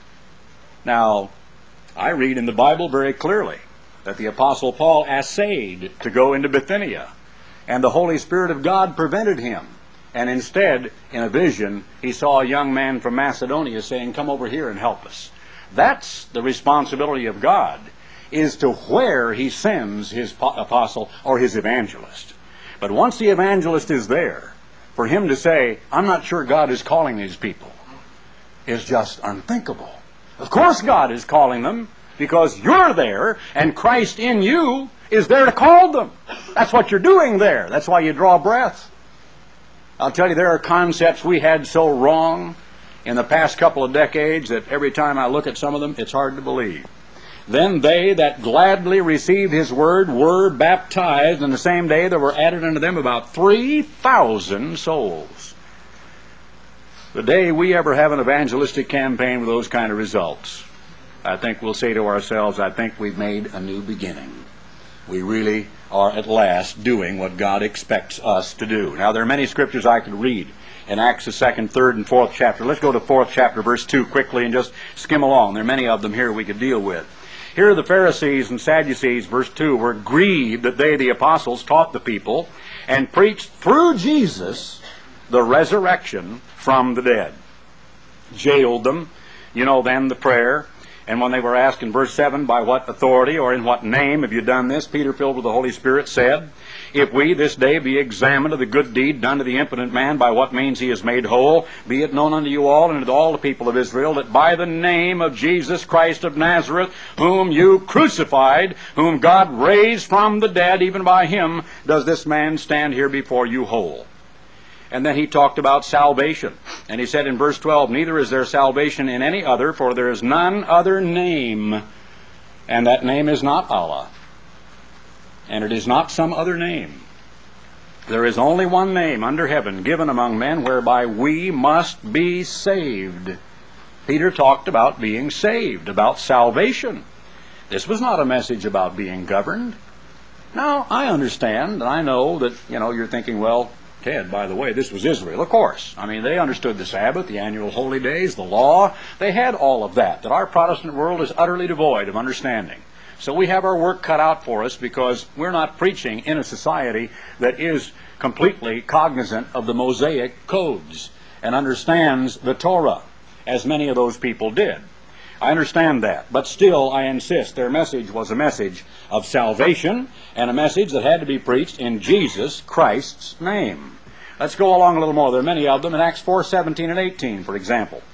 A: Now, I read in the Bible very clearly that the Apostle Paul essayed to go into Bithynia, and the Holy Spirit of God prevented him. And instead, in a vision, he saw a young man from Macedonia saying, "Come over here and help us." That's the responsibility of God, is to where he sends his apostle or his evangelist. But once the evangelist is there, for him to say, "I'm not sure God is calling these people," is just unthinkable. Of course God is calling them, because you're there, and Christ in you is there to call them. That's what you're doing there. That's why you draw breath. I'll tell you, there are concepts we had so wrong in the past couple of decades that every time I look at some of them, it's hard to believe. Then they that gladly received his word were baptized, and the same day there were added unto them about three thousand souls. The day we ever have an evangelistic campaign with those kind of results, I think we'll say to ourselves, I think we've made a new beginning. We really are at last doing what God expects us to do. Now, there are many scriptures I could read in Acts the second, third, and fourth chapter. Let's go to fourth chapter, verse two quickly and just skim along. There are many of them here we could deal with. Here the Pharisees and Sadducees, verse two, were grieved that they, the apostles, taught the people and preached through Jesus the resurrection from the dead. Jailed them. You know then the prayer. And when they were asked in verse seven, by what authority or in what name have you done this? Peter, filled with the Holy Spirit, said, "If we this day be examined of the good deed done to the impotent man, by what means he is made whole, be it known unto you all and unto all the people of Israel, that by the name of Jesus Christ of Nazareth, whom you crucified, whom God raised from the dead, even by him does this man stand here before you whole." And then he talked about salvation. And he said in verse twelve, "Neither is there salvation in any other, for there is none other name." And that name is not Allah. And it is not some other name. There is only one name under heaven given among men whereby we must be saved. Peter talked about being saved, about salvation. This was not a message about being governed. Now, I understand, and I know that, you know, you're thinking, well, Ted, by the way, this was Israel. Of course. I mean, they understood the Sabbath, the annual holy days, the law. They had all of that, that our Protestant world is utterly devoid of understanding. So we have our work cut out for us because we're not preaching in a society that is completely cognizant of the Mosaic codes and understands the Torah, as many of those people did. I understand that, but still I insist their message was a message of salvation and a message that had to be preached in Jesus Christ's name. Let's go along a little more. There are many of them. In Acts four, seventeen and eighteen, for example.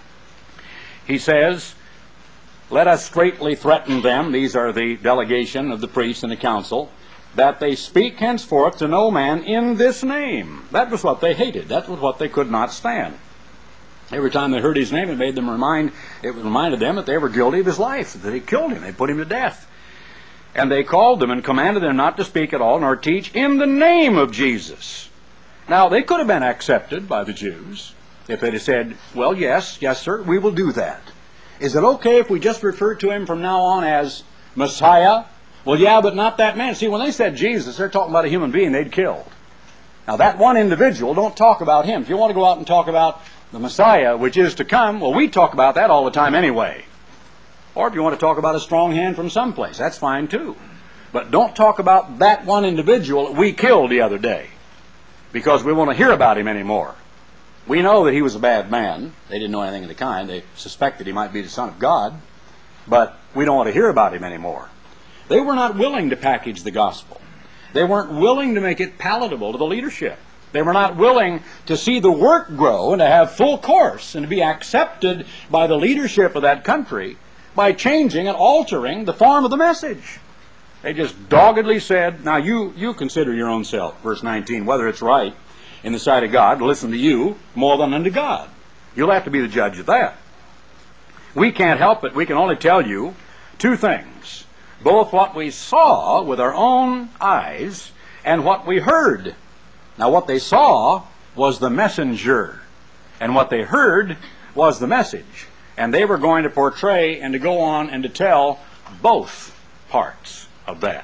A: He says, "Let us straitly threaten them," these are the delegation of the priests and the council, "that they speak henceforth to no man in this name." That was what they hated. That was what they could not stand. Every time they heard his name, it made them remind, it reminded them that they were guilty of his life, that he killed him, they put him to death. And they called them and commanded them not to speak at all, nor teach in the name of Jesus. Now, they could have been accepted by the Jews if they'd have said, "Well, yes, yes, sir, we will do that. Is it okay if we just refer to him from now on as Messiah?" Well, yeah, but not that man. See, when they said Jesus, they're talking about a human being they'd killed. Now, that one individual, don't talk about him. If you want to go out and talk about the Messiah, which is to come, well, we talk about that all the time anyway. Or if you want to talk about a strong hand from someplace, that's fine too. But don't talk about that one individual that we killed the other day, because we won't hear about him anymore. We know that he was a bad man. They didn't know anything of the kind. They suspected he might be the Son of God, but we don't want to hear about him anymore. They were not willing to package the gospel. They weren't willing to make it palatable to the leadership. They were not willing to see the work grow and to have full course and to be accepted by the leadership of that country by changing and altering the form of the message. They just doggedly said, "Now you, you consider your own self," verse nineteen, "whether it's right in the sight of God to listen to you more than unto God." You'll have to be the judge of that. We can't help it. We can only tell you two things. Both what we saw with our own eyes and what we heard. Now, what they saw was the messenger, and what they heard was the message. And they were going to portray and to go on and to tell both parts of that,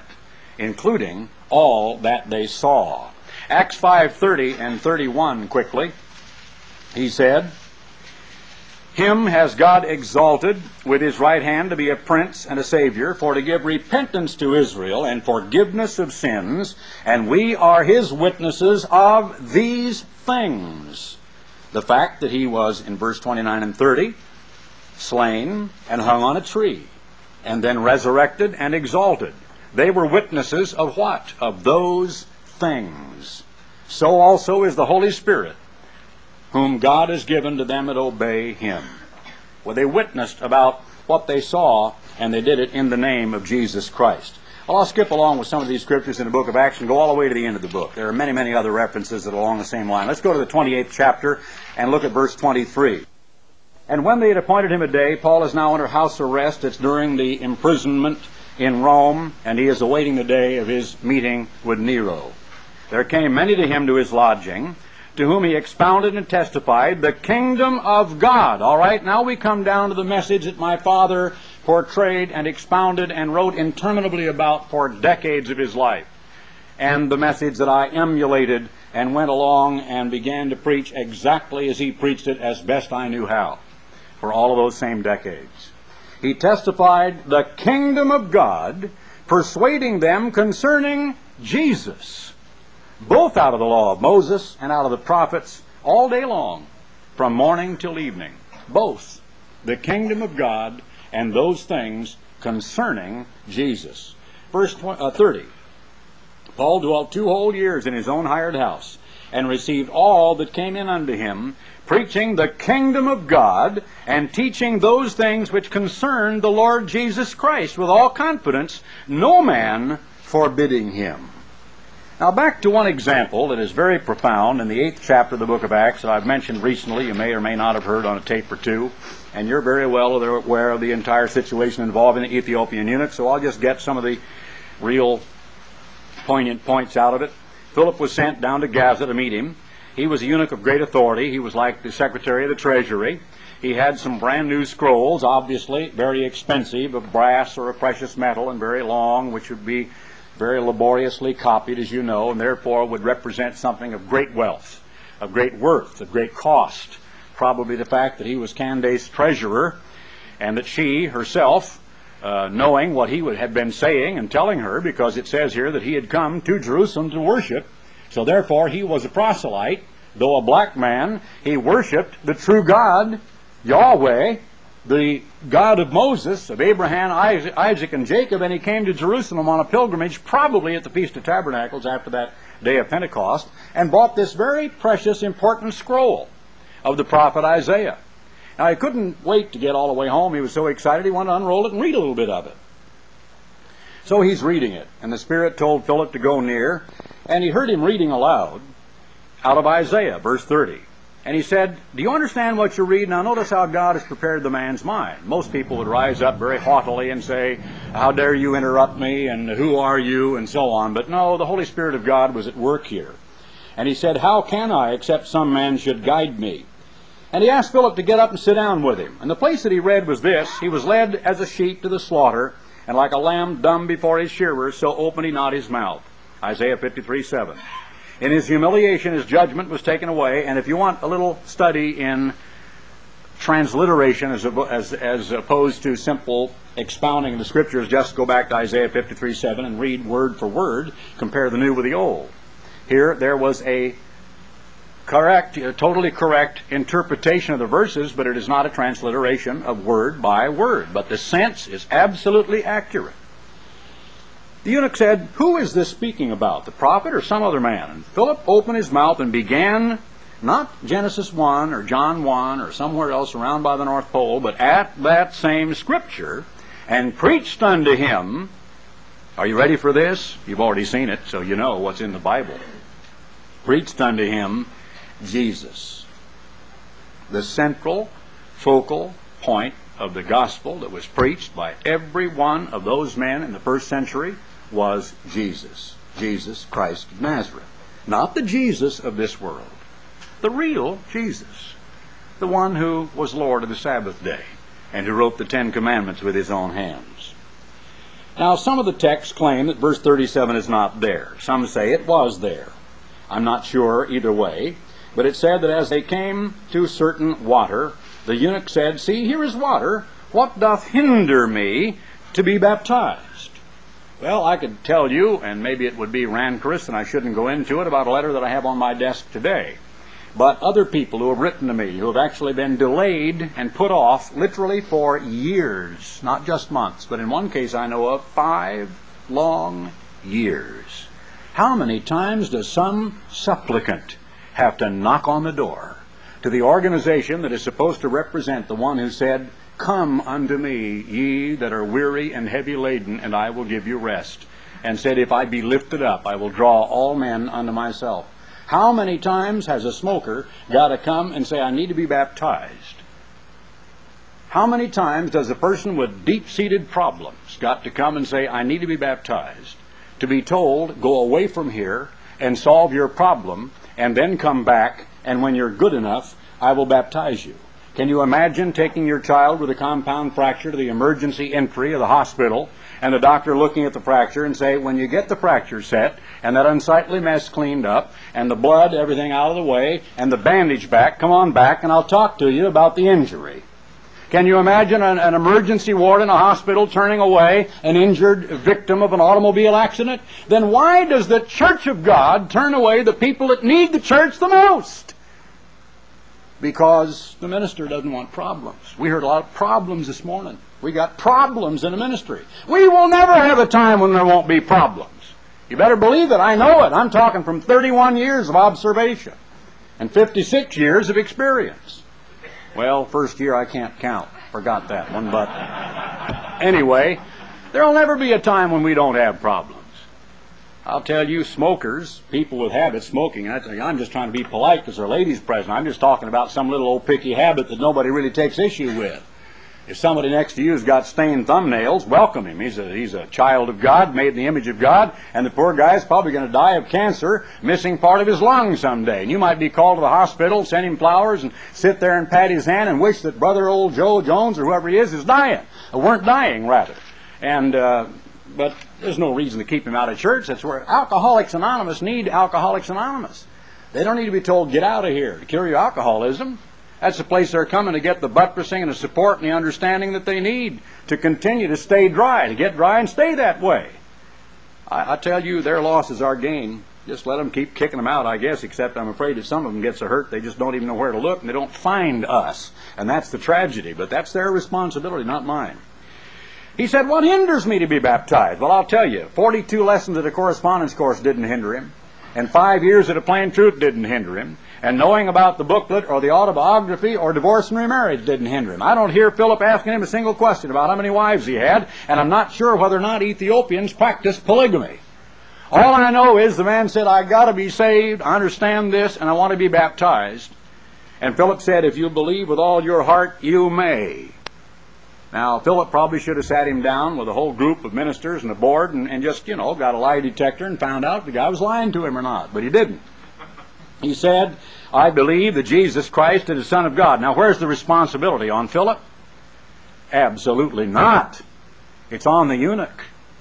A: including all that they saw. Acts five, thirty and thirty-one, quickly. he said, "Him has God exalted with his right hand to be a prince and a savior, for to give repentance to Israel and forgiveness of sins, and we are his witnesses of these things." The fact that he was, in verse twenty-nine and thirty, slain and hung on a tree, and then resurrected and exalted. They were witnesses of what? Of those things. So also is the Holy Spirit, whom God has given to them that obey him. Well, they witnessed about what they saw, and they did it in the name of Jesus Christ. Well, I'll skip along with some of these scriptures in the book of Acts and go all the way to the end of the book. There are many, many other references that are along the same line. Let's go to the twenty-eighth chapter and look at verse twenty-three. "And when they had appointed him a day," Paul is now under house arrest. It's during the imprisonment in Rome, and he is awaiting the day of his meeting with Nero. "There came many to him to his lodging, to whom he expounded and testified the kingdom of God." All right, now we come down to the message that my father portrayed and expounded and wrote interminably about for decades of his life, and the message that I emulated and went along and began to preach exactly as he preached it as best I knew how for all of those same decades. He testified the kingdom of God, persuading them concerning Jesus, both out of the law of Moses and out of the prophets, all day long, from morning till evening. Both the kingdom of God and those things concerning Jesus. Verse thirty, "Paul dwelt two whole years in his own hired house, and received all that came in unto him, preaching the kingdom of God, and teaching those things which concern the Lord Jesus Christ, with all confidence, no man forbidding him." Now back to one example that is very profound in the eighth chapter of the book of Acts that I've mentioned recently. You may or may not have heard on a tape or two, and you're very well aware of the entire situation involving the Ethiopian eunuch, so I'll just get some of the real poignant points out of it. Philip was sent down to Gaza to meet him. He was a eunuch of great authority. He was like the Secretary of the Treasury. He had some brand new scrolls, obviously very expensive, of brass or a precious metal, and very long, which would be very laboriously copied, as you know, and therefore would represent something of great wealth, of great worth, of great cost. Probably the fact that he was Candace's treasurer, and that she herself, uh, knowing what he would have been saying and telling her, because it says here that he had come to Jerusalem to worship, so therefore he was a proselyte. Though a black man, he worshipped the true God, Yahweh, the God of Moses, of Abraham, Isaac, and Jacob, and he came to Jerusalem on a pilgrimage, probably at the Feast of Tabernacles after that day of Pentecost, and bought this very precious, important scroll of the prophet Isaiah. Now, he couldn't wait to get all the way home. He was so excited he wanted to unroll it and read a little bit of it. So he's reading it, and the Spirit told Philip to go near, and he heard him reading aloud out of Isaiah, verse thirty. And he said, "Do you understand what you read?" Now notice how God has prepared the man's mind. Most people would rise up very haughtily and say, "How dare you interrupt me, and who are you?" and so on. But no, the Holy Spirit of God was at work here. And he said, "How can I, except some man should guide me?" And he asked Philip to get up and sit down with him. And the place that he read was this: "He was led as a sheep to the slaughter, and like a lamb dumb before his shearers, so opened he not his mouth." Isaiah fifty-three seven. In his humiliation, his judgment was taken away. And if you want a little study in transliteration as, as, as opposed to simple expounding of the Scriptures, just go back to Isaiah fifty-three seven and read word for word, compare the new with the old. Here, there was a correct, a totally correct interpretation of the verses, but it is not a transliteration of word by word. But the sense is absolutely accurate. The eunuch said, "Who is this speaking about, the prophet or some other man?" And Philip opened his mouth and began, not Genesis one or John one or somewhere else around by the North Pole, but at that same Scripture, and preached unto him. Are you ready for this? You've already seen it, so you know what's in the Bible. Preached unto him Jesus. The central, focal point of the gospel that was preached by every one of those men in the first century was Jesus. Jesus Christ of Nazareth. Not the Jesus of this world. The real Jesus. The one who was Lord of the Sabbath day and who wrote the Ten Commandments with his own hands. Now, some of the texts claim that verse thirty-seven is not there. Some say it was there. I'm not sure either way. But it said that as they came to certain water, the eunuch said, See, here is water. What doth hinder me to be baptized? Well, I could tell you, and maybe it would be rancorous, and I shouldn't go into it, about a letter that I have on my desk today. But other people who have written to me, who have actually been delayed and put off literally for years, not just months, but in one case I know of, five long years. How many times does some supplicant have to knock on the door to the organization that is supposed to represent the one who said, Come unto me, ye that are weary and heavy laden, and I will give you rest, and said, If I be lifted up, I will draw all men unto myself. How many times has a smoker got to come and say, I need to be baptized? How many times does a person with deep-seated problems got to come and say, I need to be baptized? To be told, go away from here and solve your problem, and then come back, and when you're good enough, I will baptize you. Can you imagine taking your child with a compound fracture to the emergency entry of the hospital, and the doctor looking at the fracture and say, when you get the fracture set, and that unsightly mess cleaned up, and the blood, everything out of the way, and the bandage back, come on back, and I'll talk to you about the injury. Can you imagine an, an emergency ward in a hospital turning away an injured victim of an automobile accident? Then why does the Church of God turn away the people that need the church the most? Because the minister doesn't want problems. We heard a lot of problems this morning. We got problems in the ministry. We will never have a time when there won't be problems. You better believe it. I know it. I'm talking from thirty-one years of observation and fifty-six years of experience. Well, first year I can't count. Forgot that one. But anyway, there'll never be a time when we don't have problems. I'll tell you, smokers, people with habits smoking, and I tell you, I'm just trying to be polite because there are ladies present. I'm just talking about some little old picky habit that nobody really takes issue with. If somebody next to you has got stained thumbnails, welcome him. He's a, he's a child of God, made in the image of God, and the poor guy's probably going to die of cancer, missing part of his lung someday. And you might be called to the hospital, send him flowers, and sit there and pat his hand and wish that brother old Joe Jones, or whoever he is, is dying. Or weren't dying, rather. And, uh, but there's no reason to keep him out of church. That's where Alcoholics Anonymous need Alcoholics Anonymous. They don't need to be told, get out of here to cure your alcoholism. That's the place they're coming to get the buttressing and the support and the understanding that they need to continue to stay dry, to get dry and stay that way. I, I tell you, their loss is our gain. Just let them keep kicking them out, I guess, except I'm afraid if some of them get so hurt, they just don't even know where to look, and they don't find us. And that's the tragedy, but that's their responsibility, not mine. He said, what hinders me to be baptized? Well, I'll tell you, forty-two lessons at a correspondence course didn't hinder him, and five years at a plain truth didn't hinder him, and knowing about the booklet or the autobiography or divorce and remarriage didn't hinder him. I don't hear Philip asking him a single question about how many wives he had, and I'm not sure whether or not Ethiopians practice polygamy. All I know is the man said, I got to be saved, I understand this, and I want to be baptized. And Philip said, if you believe with all your heart, you may. Now, Philip probably should have sat him down with a whole group of ministers and a board and, and just, you know, got a lie detector and found out if the guy was lying to him or not. But he didn't. He said, I believe that Jesus Christ is the Son of God. Now, where's the responsibility? On Philip? Absolutely not. It's on the eunuch.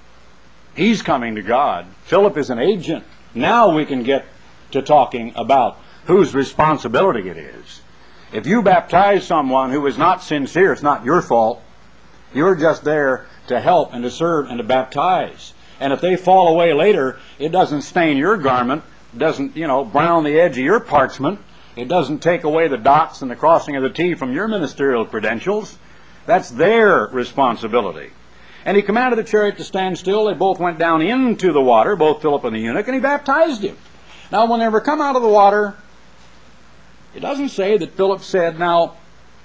A: He's coming to God. Philip is an agent. Now we can get to talking about whose responsibility it is. If you baptize someone who is not sincere, it's not your fault. You're just there to help and to serve and to baptize. And if they fall away later, it doesn't stain your garment, doesn't, you know, brown the edge of your parchment. It doesn't take away the dots and the crossing of the T from your ministerial credentials. That's their responsibility. And he commanded the chariot to stand still. They both went down into the water, both Philip and the eunuch, and he baptized him. Now, when they were come out of the water, it doesn't say that Philip said, now,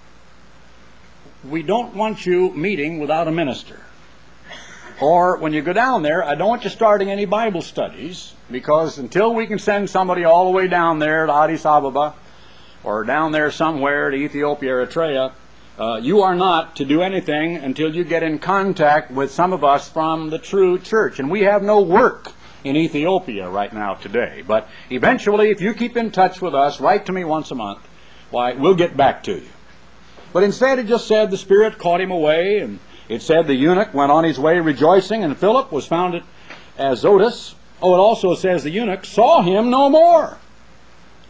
A: we don't want you meeting without a minister. Or when you go down there, I don't want you starting any Bible studies, because until we can send somebody all the way down there to Addis Ababa, or down there somewhere to Ethiopia, Eritrea, uh, you are not to do anything until you get in contact with some of us from the true church. And we have no work in Ethiopia right now today. But eventually, if you keep in touch with us, write to me once a month, why, we'll get back to you. But instead it just said the Spirit caught him away, and it said the eunuch went on his way rejoicing, and Philip was found at Azotus. Oh, it also says the eunuch saw him no more.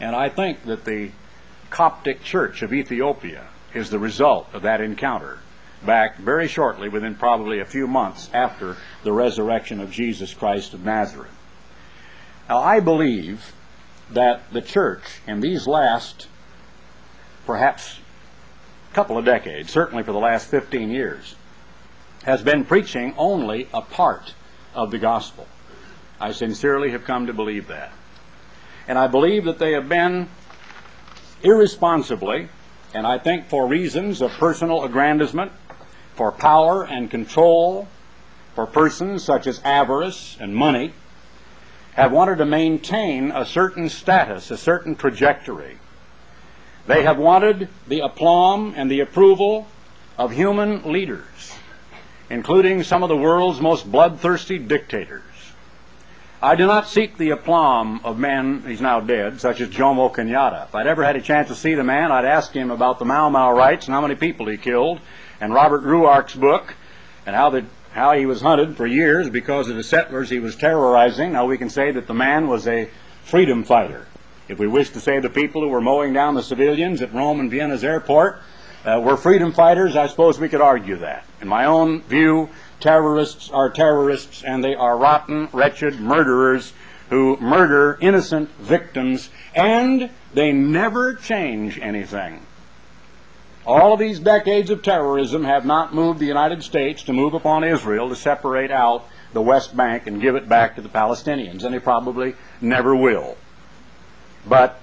A: And I think that the Coptic Church of Ethiopia is the result of that encounter, back very shortly, within probably a few months after the resurrection of Jesus Christ of Nazareth. Now, I believe that the church in these last, perhaps, couple of decades, certainly for the last fifteen years, has been preaching only a part of the gospel. I sincerely have come to believe that. And I believe that they have been irresponsibly, and I think for reasons of personal aggrandizement, for power and control, for persons such as avarice and money, have wanted to maintain a certain status, a certain trajectory. They have wanted the aplomb and the approval of human leaders, including some of the world's most bloodthirsty dictators. I do not seek the aplomb of men, he's now dead, such as Jomo Kenyatta. If I'd ever had a chance to see the man, I'd ask him about the Mau Mau rights and how many people he killed, and Robert Ruark's book, and how the how he was hunted for years because of the settlers he was terrorizing. Now we can say that the man was a freedom fighter. If we wish to say the people who were mowing down the civilians at Rome and Vienna's airport uh, were freedom fighters, I suppose we could argue that. In my own view, terrorists are terrorists, and they are rotten, wretched murderers who murder innocent victims, and they never change anything. All of these decades of terrorism have not moved the United States to move upon Israel to separate out the West Bank and give it back to the Palestinians, and they probably never will. But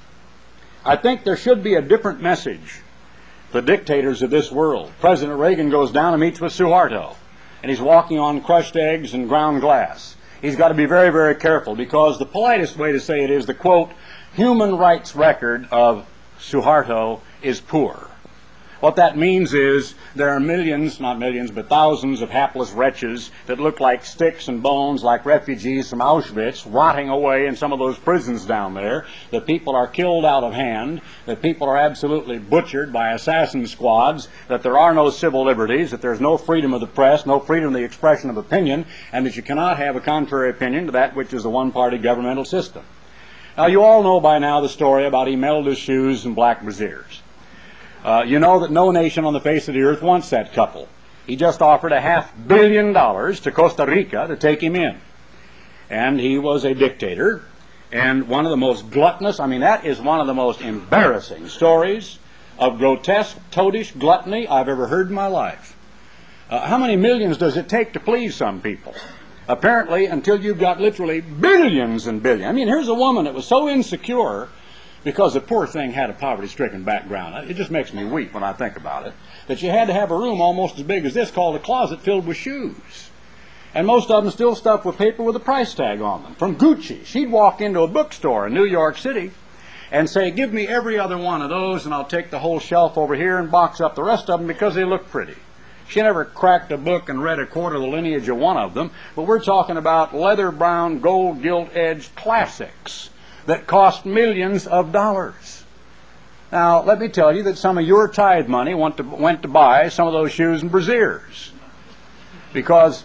A: I think there should be a different message to the dictators of this world. President Reagan goes down and meets with Suharto, and he's walking on crushed eggs and ground glass. He's got to be very, very careful, because the politest way to say it is the, quote, human rights record of Suharto is poor. What that means is there are millions, not millions, but thousands of hapless wretches that look like sticks and bones, like refugees from Auschwitz, rotting away in some of those prisons down there, that people are killed out of hand, that people are absolutely butchered by assassin squads, that there are no civil liberties, that there's no freedom of the press, no freedom of the expression of opinion, and that you cannot have a contrary opinion to that which is the one-party governmental system. Now, you all know by now the story about Imelda's shoes and black brassieres. Uh, you know that no nation on the face of the earth wants that couple. He just offered a half billion dollars to Costa Rica to take him in. And he was a dictator, and one of the most gluttonous, I mean, that is one of the most embarrassing stories of grotesque, toadish gluttony I've ever heard in my life. Uh, how many millions does it take to please some people? Apparently, until you've got literally billions and billions. I mean, here's a woman that was so insecure, because the poor thing had a poverty-stricken background. It just makes me weep when I think about it, that you had to have a room almost as big as this called a closet filled with shoes. And most of them still stuffed with paper with a price tag on them, from Gucci. She'd walk into a bookstore in New York City and say, give me every other one of those, and I'll take the whole shelf over here and box up the rest of them because they look pretty. She never cracked a book and read a quarter of the lineage of one of them, but we're talking about leather-brown, gold gilt-edged classics that cost millions of dollars. Now, let me tell you that some of your tithe money went to, went to buy some of those shoes and brassieres. Because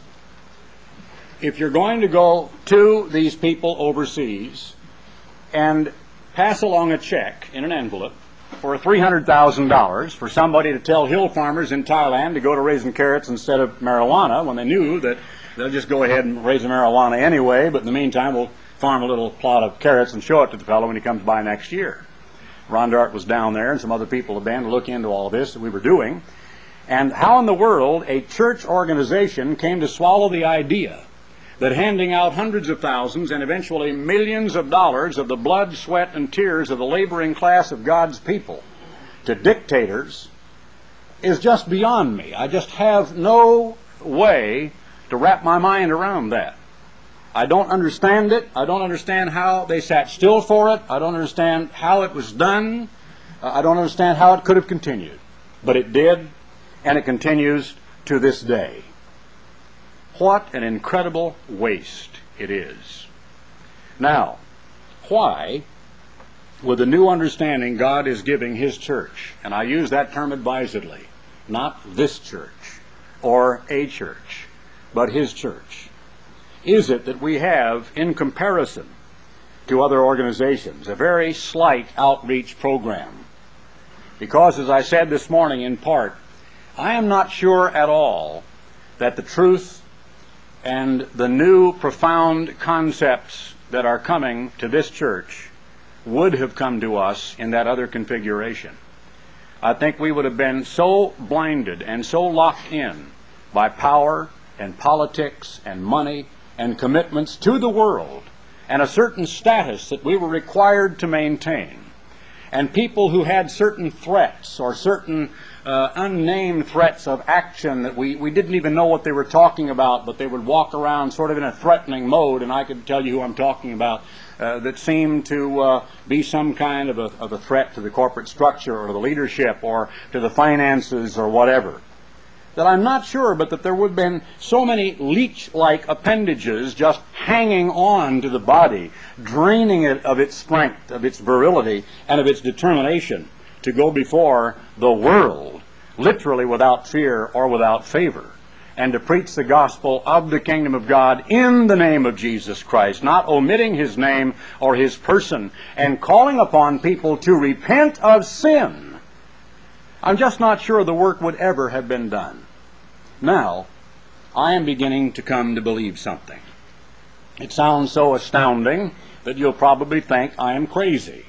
A: if you're going to go to these people overseas and pass along a check in an envelope for three hundred thousand dollars for somebody to tell hill farmers in Thailand to go to raising carrots instead of marijuana, when they knew that they'll just go ahead and raise the marijuana anyway, but in the meantime we'll farm a little plot of carrots and show it to the fellow when he comes by next year. Ron Dart was down there, and some other people have been to look into all this that we were doing. And how in the world a church organization came to swallow the idea that handing out hundreds of thousands and eventually millions of dollars of the blood, sweat, and tears of the laboring class of God's people to dictators is just beyond me. I just have no way to wrap my mind around that. I don't understand it. I don't understand how they sat still for it. I don't understand how it was done. Uh, I don't understand how it could have continued. But it did, and it continues to this day. What an incredible waste it is. Now, why, with the new understanding God is giving His church, and I use that term advisedly, not this church or a church, but His church, is it that we have, in comparison to other organizations, a very slight outreach program. Because, as I said this morning in part, I am not sure at all that the truth and the new profound concepts that are coming to this church would have come to us in that other configuration. I think we would have been so blinded and so locked in by power and politics and money and commitments to the world and a certain status that we were required to maintain, and people who had certain threats or certain uh, unnamed threats of action that we, we didn't even know what they were talking about, but they would walk around sort of in a threatening mode, and I could tell you who I'm talking about, uh, that seemed to uh, be some kind of a, of a threat to the corporate structure or the leadership or to the finances or whatever. That I'm not sure, but that there would have been so many leech-like appendages just hanging on to the body, draining it of its strength, of its virility, and of its determination to go before the world, literally without fear or without favor, and to preach the gospel of the kingdom of God in the name of Jesus Christ, not omitting his name or his person, and calling upon people to repent of sin. I'm just not sure the work would ever have been done. Now, I am beginning to come to believe something. It sounds so astounding that you'll probably think I am crazy,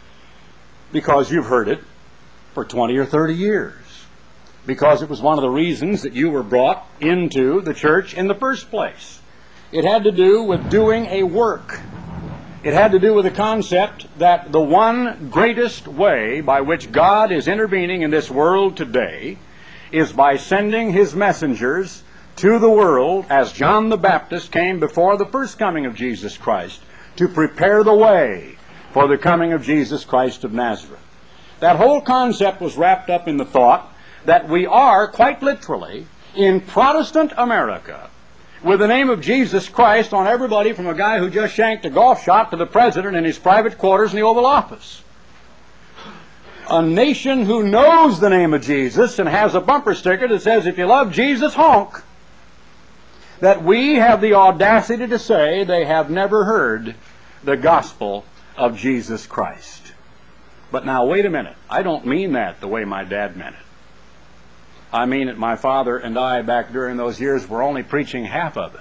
A: because you've heard it for twenty or thirty years, because it was one of the reasons that you were brought into the church in the first place. It had to do with doing a work. It had to do with the concept that the one greatest way by which God is intervening in this world today is by sending his messengers to the world, as John the Baptist came before the first coming of Jesus Christ, to prepare the way for the coming of Jesus Christ of Nazareth. That whole concept was wrapped up in the thought that we are, quite literally, in Protestant America, with the name of Jesus Christ on everybody from a guy who just shanked a golf shot to the president in his private quarters in the Oval Office. A nation who knows the name of Jesus and has a bumper sticker that says, if you love Jesus, honk. That we have the audacity to say they have never heard the gospel of Jesus Christ. But now, wait a minute. I don't mean that the way my dad meant it. I mean it, my father and I, back during those years, were only preaching half of it.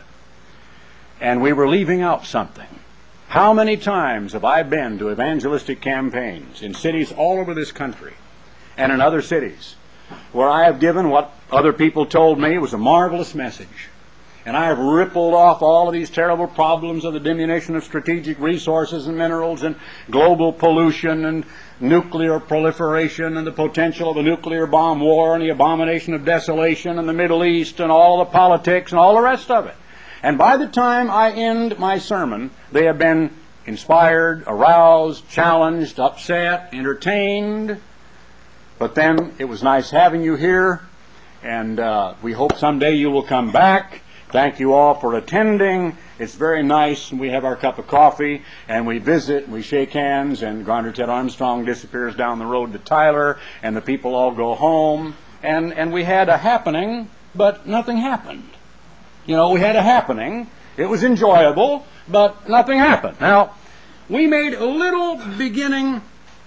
A: And we were leaving out something. How many times have I been to evangelistic campaigns in cities all over this country and in other cities where I have given what other people told me was a marvelous message. And I have rippled off all of these terrible problems of the diminution of strategic resources and minerals and global pollution and nuclear proliferation and the potential of a nuclear bomb war and the abomination of desolation in the Middle East and all the politics and all the rest of it. And by the time I end my sermon, they have been inspired, aroused, challenged, upset, entertained. But then it was nice having you here, and uh, we hope someday you will come back. Thank you all for attending. It's very nice, and we have our cup of coffee, and we visit, and we shake hands, and Grinder Ted Armstrong disappears down the road to Tyler, and the people all go home. And, and we had a happening, but nothing happened. You know, we had a happening. It was enjoyable, but nothing happened. Now, we made a little beginning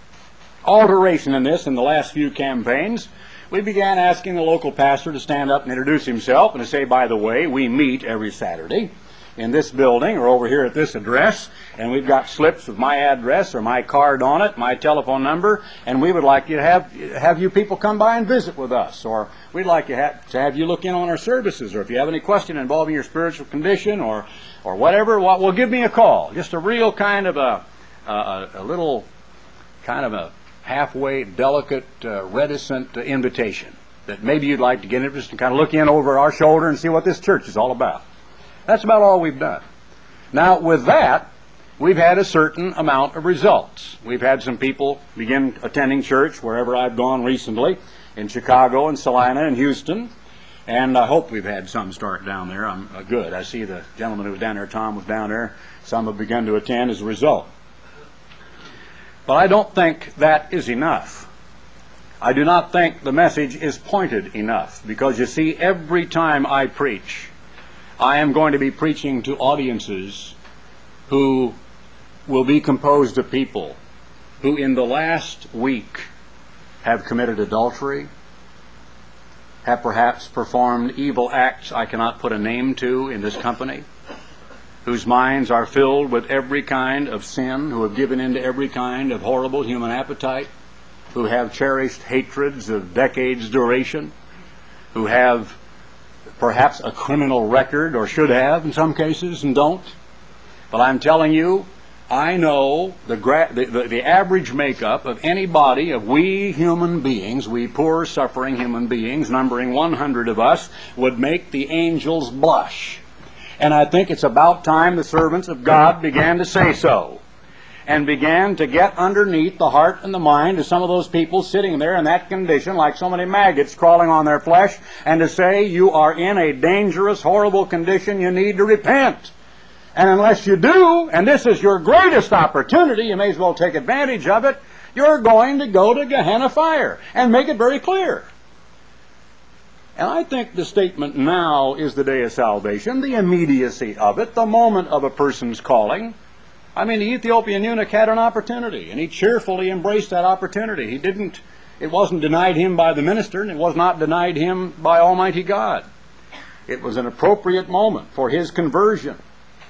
A: alteration in this in the last few campaigns. We began asking the local pastor to stand up and introduce himself and to say, by the way, we meet every Saturday in this building or over here at this address, and we've got slips with my address or my card on it, my telephone number, and we would like you to have have you people come by and visit with us, or we'd like you have, to have you look in on our services, or if you have any question involving your spiritual condition or or whatever, well, well give me a call. Just a real kind of a a, a little kind of a halfway delicate, uh, reticent uh, invitation that maybe you'd like to get interested and kind of look in over our shoulder and see what this church is all about. That's about all we've done. Now, with that, we've had a certain amount of results. We've had some people begin attending church wherever I've gone recently, in Chicago and Salina and Houston, and I hope we've had some start down there. I'm uh, good. I see the gentleman who was down there, Tom, was down there. Some have begun to attend as a result. But I don't think that is enough. I do not think the message is pointed enough, because you see, every time I preach, I am going to be preaching to audiences who will be composed of people who in the last week have committed adultery, have perhaps performed evil acts I cannot put a name to in this company, whose minds are filled with every kind of sin, who have given in to every kind of horrible human appetite, who have cherished hatreds of decades' duration, who have perhaps a criminal record, or should have in some cases, and don't. But I'm telling you, I know the, gra- the, the, the average makeup of any body of we human beings, we poor suffering human beings, numbering one hundred of us, would make the angels blush. And I think it's about time the servants of God began to say so, and began to get underneath the heart and the mind of some of those people sitting there in that condition like so many maggots crawling on their flesh, and to say, you are in a dangerous, horrible condition, you need to repent. And unless you do, and this is your greatest opportunity, you may as well take advantage of it, you're going to go to Gehenna fire, and make it very clear. And I think the statement, now is the day of salvation, the immediacy of it, the moment of a person's calling. I mean, the Ethiopian eunuch had an opportunity, and he cheerfully embraced that opportunity. He didn't, it wasn't denied him by the minister, and it was not denied him by Almighty God. It was an appropriate moment for his conversion.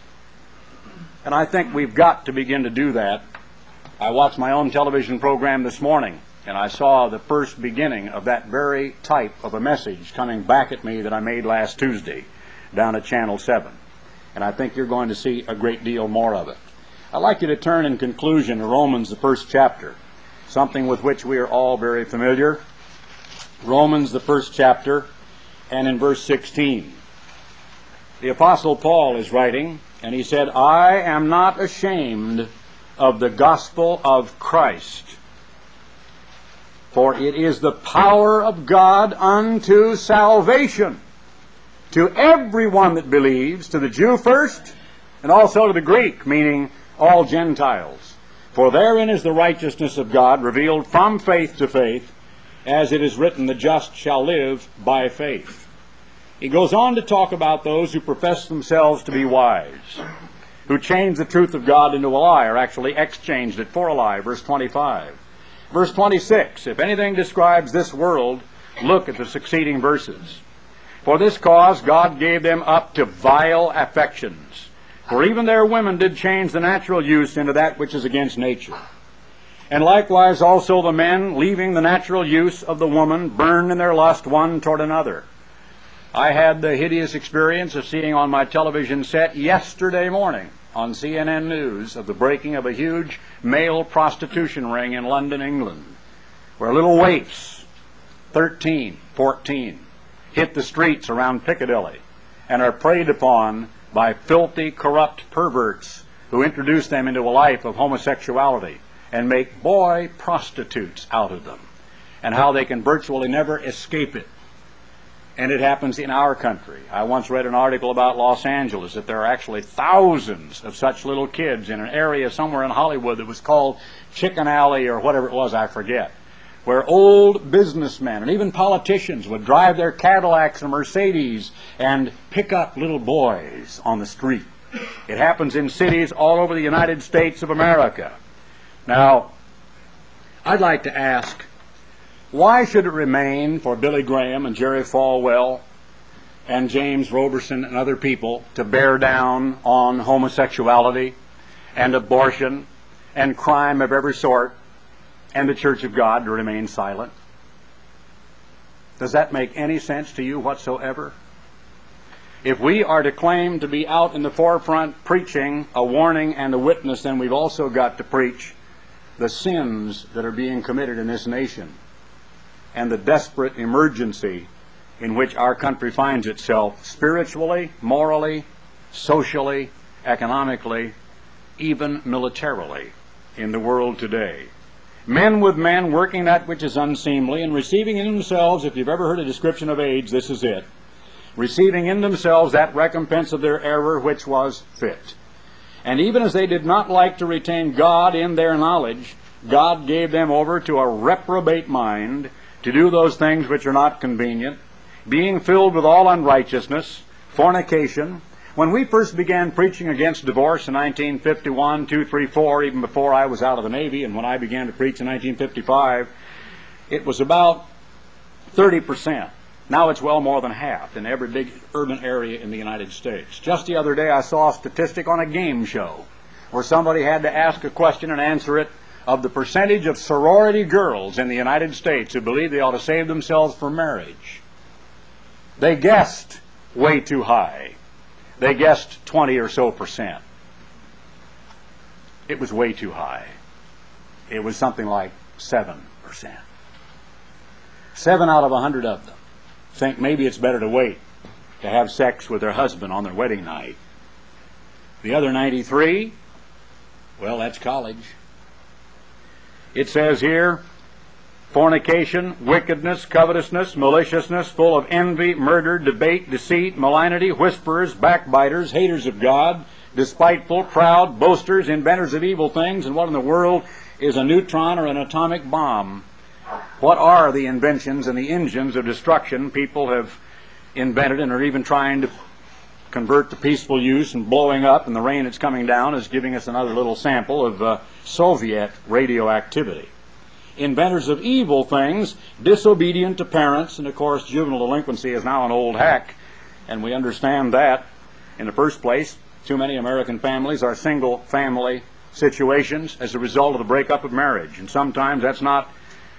A: And I think we've got to begin to do that. I watched my own television program this morning, and I saw the first beginning of that very type of a message coming back at me that I made last Tuesday down at Channel seven. And I think you're going to see a great deal more of it. I'd like you to turn in conclusion to Romans, the first chapter, something with which we are all very familiar. Romans, the first chapter, and in verse sixteen. The Apostle Paul is writing, and he said, I am not ashamed of the gospel of Christ, for it is the power of God unto salvation to everyone that believes, to the Jew first, and also to the Greek, meaning all Gentiles. For therein is the righteousness of God revealed from faith to faith, as it is written, the just shall live by faith. He goes on to talk about those who profess themselves to be wise, who change the truth of God into a lie, or actually exchanged it for a lie, verse twenty-five. Verse twenty-six, if anything describes this world, look at the succeeding verses. For this cause God gave them up to vile affections, for even their women did change the natural use into that which is against nature. And likewise also the men, leaving the natural use of the woman, burned in their lust one toward another. I had the hideous experience of seeing on my television set yesterday morning on C N N News of the breaking of a huge male prostitution ring in London, England, where little waifs, thirteen, fourteen, hit the streets around Piccadilly and are preyed upon by filthy, corrupt perverts who introduce them into a life of homosexuality and make boy prostitutes out of them, and how they can virtually never escape it. And it happens in our country. I once read an article about Los Angeles that there are actually thousands of such little kids in an area somewhere in Hollywood that was called Chicken Alley or whatever it was, I forget, where old businessmen and even politicians would drive their Cadillacs and Mercedes and pick up little boys on the street. It happens in cities all over the United States of America. Now, I'd like to ask, why should it remain for Billy Graham and Jerry Falwell and James Roberson and other people to bear down on homosexuality and abortion and crime of every sort, and the Church of God to remain silent? Does that make any sense to you whatsoever? If we are to claim to be out in the forefront preaching a warning and a witness, then we've also got to preach the sins that are being committed in this nation and the desperate emergency in which our country finds itself spiritually, morally, socially, economically, even militarily in the world today. Men with men working that which is unseemly and receiving in themselves, if you've ever heard a description of AIDS, this is it, receiving in themselves that recompense of their error which was fit. And even as they did not like to retain God in their knowledge, God gave them over to a reprobate mind to do those things which are not convenient, being filled with all unrighteousness, fornication, When we first began preaching against divorce in nineteen fifty-one, two, three, four, even before I was out of the Navy, and when I began to preach in nineteen fifty-five, it was about thirty percent. Now it's well more than half in every big urban area in the United States. Just the other day I saw a statistic on a game show where somebody had to ask a question and answer it of the percentage of sorority girls in the United States who believe they ought to save themselves for marriage. They guessed way too high. They guessed twenty or so percent. It was way too high. It was something like seven percent. Seven out of a hundred of them think maybe it's better to wait to have sex with their husband on their wedding night. The other ninety-three, well, that's college. It says here, fornication, wickedness, covetousness, maliciousness, full of envy, murder, debate, deceit, malignity, whisperers, backbiters, haters of God, despiteful, proud, boasters, inventors of evil things. And what in the world is a neutron or an atomic bomb? What are the inventions and the engines of destruction people have invented and are even trying to convert to peaceful use and blowing up, and the rain that's coming down is giving us another little sample of uh, Soviet radioactivity. Inventors of evil things, disobedient to parents, and of course juvenile delinquency is now an old hack, and we understand that. In the first place, too many American families are single family situations as a result of the breakup of marriage, and sometimes that's not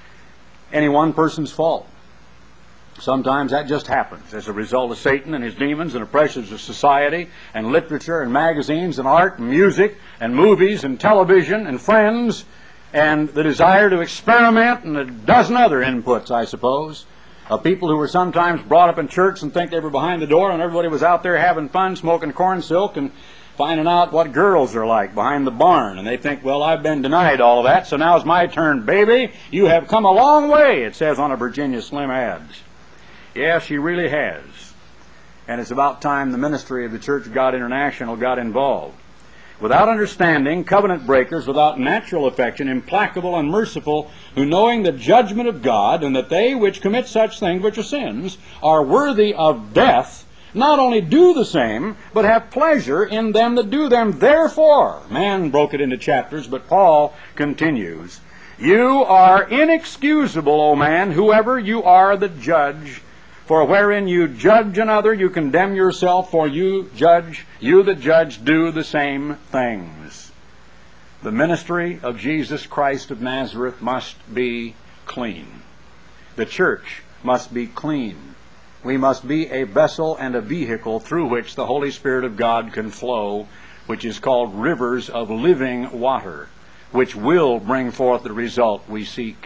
A: any one person's fault. Sometimes that just happens as a result of Satan and his demons and the pressures of society and literature and magazines and art and music and movies and television and friends and the desire to experiment and a dozen other inputs, I suppose, of people who were sometimes brought up in church and think they were behind the door and everybody was out there having fun, smoking corn silk and finding out what girls are like behind the barn. And they think, well, I've been denied all of that, so now's my turn, baby. You have come a long way, it says on a Virginia Slim ads. Yes, she really has. And it's about time the ministry of the Church of God International got involved. Without understanding, covenant breakers, without natural affection, implacable and merciful, who knowing the judgment of God, and that they which commit such things, which are sins, are worthy of death, not only do the same, but have pleasure in them that do them. Therefore, man broke it into chapters, but Paul continues, you are inexcusable, O man, whoever you are the judge. For wherein you judge another, you condemn yourself, for you judge, you that judge do the same things. The ministry of Jesus Christ of Nazareth must be clean. The church must be clean. We must be a vessel and a vehicle through which the Holy Spirit of God can flow, which is called rivers of living water, which will bring forth the result we seek.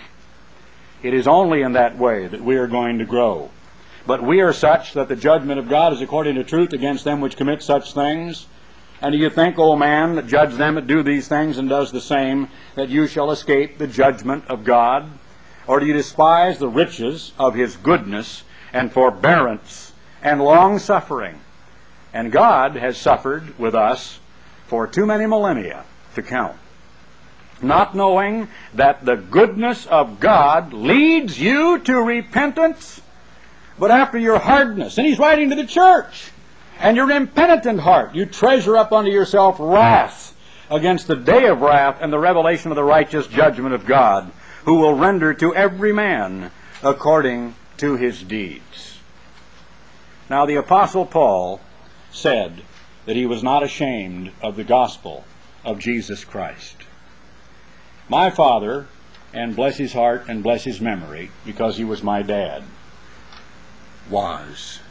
A: It is only in that way that we are going to grow. But we are such that the judgment of God is according to truth against them which commit such things. And do you think, O man, that judge them that do these things and does the same, that you shall escape the judgment of God? Or do you despise the riches of his goodness and forbearance and long-suffering? And God has suffered with us for too many millennia to count, not knowing that the goodness of God leads you to repentance, but after your hardness, and he's writing to the church, and your impenitent heart, you treasure up unto yourself wrath against the day of wrath and the revelation of the righteous judgment of God, who will render to every man according to his deeds. Now the Apostle Paul said that he was not ashamed of the gospel of Jesus Christ. My father, and bless his heart and bless his memory, because he was my dad, was.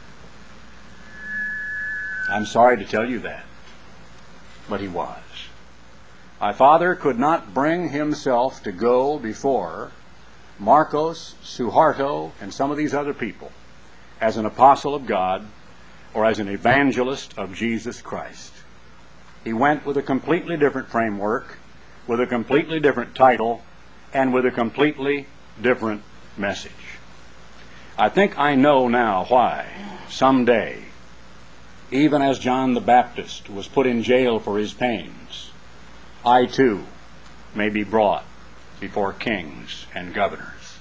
A: I'm sorry to tell you that, but he was. My father could not bring himself to go before Marcos, Suharto, and some of these other people as an apostle of God or as an evangelist of Jesus Christ. He went with a completely different framework, with a completely different title, and with a completely different message. I think I know now why someday, even as John the Baptist was put in jail for his pains, I too may be brought before kings and governors.